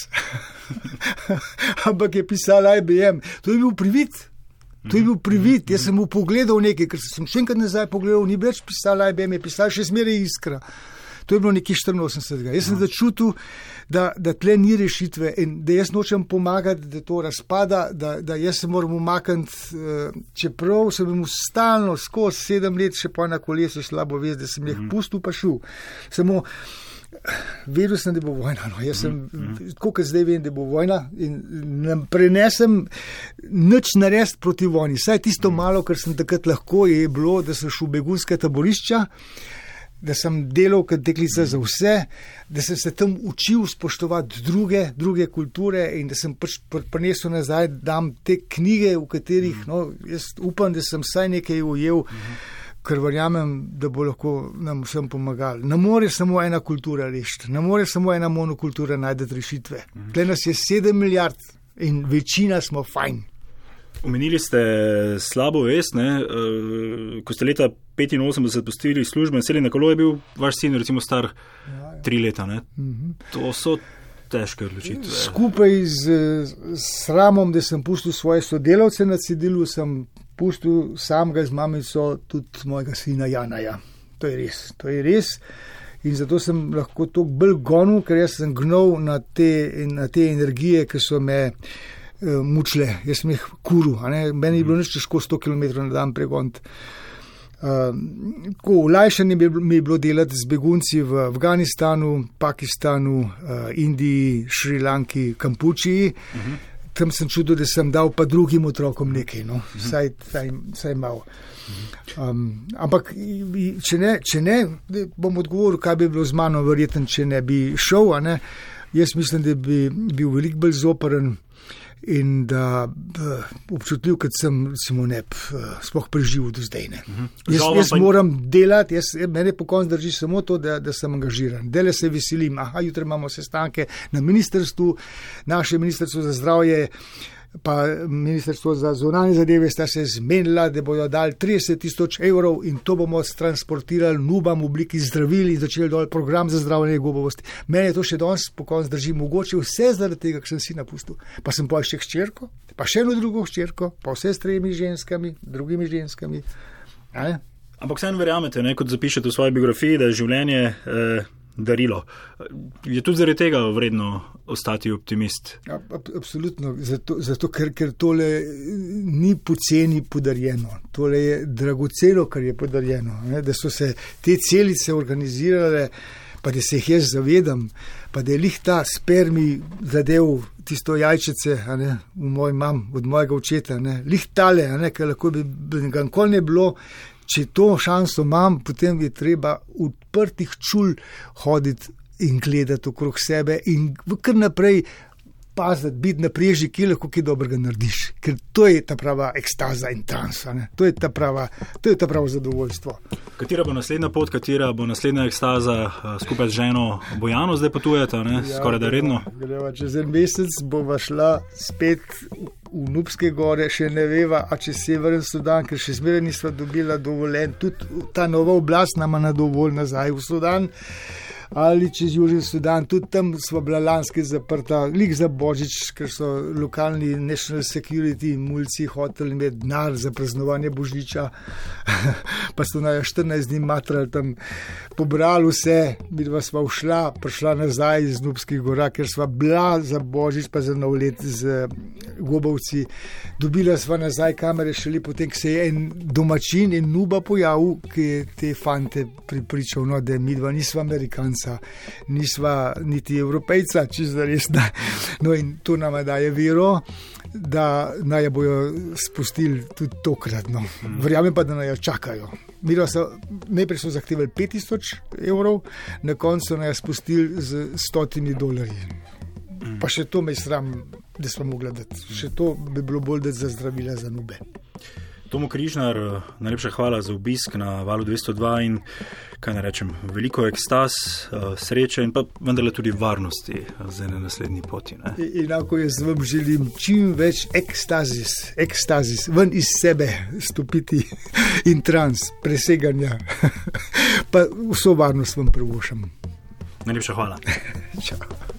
ampak je pisal IBM. To je bil privid. Jaz sem mu pogledal nekaj, ker sem še enkrat nazaj pogledal, ni več pisal IBM, je pisal še zmeraj Iskra. To je bilo nekje 84. Jaz sem začutil, da tle ni rešitve in da jaz nočem pomagati, da to razpada, da jaz se moram umakniti, čeprav sem bil stalno skozi 7 let, še pa na kolesu slabo vez, da sem jih pustil pa šel. Samo vedel sem, da bo vojna. No. Jaz sem, tako kot zdaj vem, da bo vojna in ne prenesem nič narediti proti vojni. Saj tisto malo, kar sem takrat lahko, je bilo, da sem šel v begunska taborišča, da sem delal kot deklica za vse, da sem se tam učil spoštovati druge kulture in da sem prinesel nazaj, dam te knjige, v katerih, jaz upam, da sem vsaj nekaj ujel, ker verjamem, da bo lahko nam vsem pomagali. Ne more samo ena kultura rešiti, ne more samo ena monokultura najti rešitve. Tle nas je 7 milijard in večina smo fajn. Omenili ste slabo vest, ko ste leta 85 pustili službo in sedeli na kolo, je bil vaš sin recimo star 3 leta. To so težke odločitve. Skupaj z sramom, da sem pustil svoje sodelavce na cedilu, sem pustil samega z mamico tudi mojega sina Janaja. To je res. In zato sem lahko toliko bolj gonil, ker jaz sem gnal na te energije, ki so me mučile. Jaz sem jih kuril. Meni je bilo nič težko 100 km na dan pregoniti. Olajšanje mi je bilo delati z begunci v Afganistanu, Pakistanu, Indiji, Šrilanki, Kampučiji. Tam sem čudil, da sem dal pa drugim otrokom nekaj, vsaj malo. Ampak če ne, bom odgovoril, kaj bi bilo z mano verjetno, če ne bi šel. Jaz mislim, da bi bil veliko bolj zoprn in da občutljiv, kot sem sploh preživel do zdaj. Jaz moram delati, mene po koncu drži samo to, da sem angažiran. Dele se veselim, jutri imamo sestanke na ministrstvu, naše ministrstvo za zdravje pa Ministrstvo za zunanje zadeve sta se zmenila, da bojo dali 30,000 evrov in to bomo transportirali nubam v obliki zdravil in začeli dol program za zdravljenje gobavosti. Mene je to še danes po koncu drži mogoče, vse zaradi tega, ker sem si napustil. Pa sem pa še hčerko, pa še eno drugo hčerko, pa vse s 3 ženskami, drugimi ženskami. Ampak vseeno verjamete, ne, kot zapišete v svoji biografiji, da je življenje darilo. Je tudi zaradi tega vredno ostati optimist? Absolutno, zato ker tole ni poceni podarjeno. Tole je dragoceno, kar je podarjeno. Ne? Da so se te celice organizirale, pa da se jih jaz zavedam, pa da je lih ta spermi zadev tisto jajčice, v moj mam, od mojega očeta, lih tale, ker lahko bi ga nikoli ne bilo. Če to šanso imam, potem je treba odprtih čul hoditi in gledati okrog sebe in kar naprej paziti, biti na preži, ki lahko kaj dobrega narediš. Ker to je ta prava ekstaza in trans, to je ta pravo zadovoljstvo. Katera bo naslednja pot, katera bo naslednja ekstaza skupaj z ženo Bojano, zdaj potujete, skoraj da redno? Greva, čez en mesec bova šla spet v Nubske gore, še ne veva, a čez Severen Sudan, ker še zmeraj nisva dobila dovoljen, tudi ta nova oblast nama na dovolj nazaj v Sudan, ali čez Južni Sudan, tudi tam sva bila lanske zaprta, lik za Božič, ker so lokalni national security mulci hoteli imeti denar za praznovanje Božiča, pa so na 14 dni matrali tam, pobrali vse, midva sva prišla nazaj iz Nubskih gora, ker sva bila za Božič pa za nov let z gobavci, dobila sva nazaj kamere šele potem, ko se je en domačin in Nuba pojavil, ki je te fante pripričal, da midva nisva Amerikanca, nisva niti Evropejca, čisto resna. No in to nama daje vero, da naj bojo spustili tudi tokratno. Verjamem pa, da naj čakajo. Najprej so zahtevali 5,000 evrov, na koncu naj spustili z $100. Pa še to me sram, da smo mogli dati. Še to bi bilo bolj dati za zdravila za Nube. Tomo Križnar, najlepša hvala za obisk na Valu 202 in, kaj ne rečem, veliko ekstaz, sreče in pa vendarle tudi varnosti za ene naslednji poti. Enako jaz vam želim čim več ekstazis, ven iz sebe stopiti in trans, preseganja, pa vso varnost vam privošam. Najlepša hvala. Čau.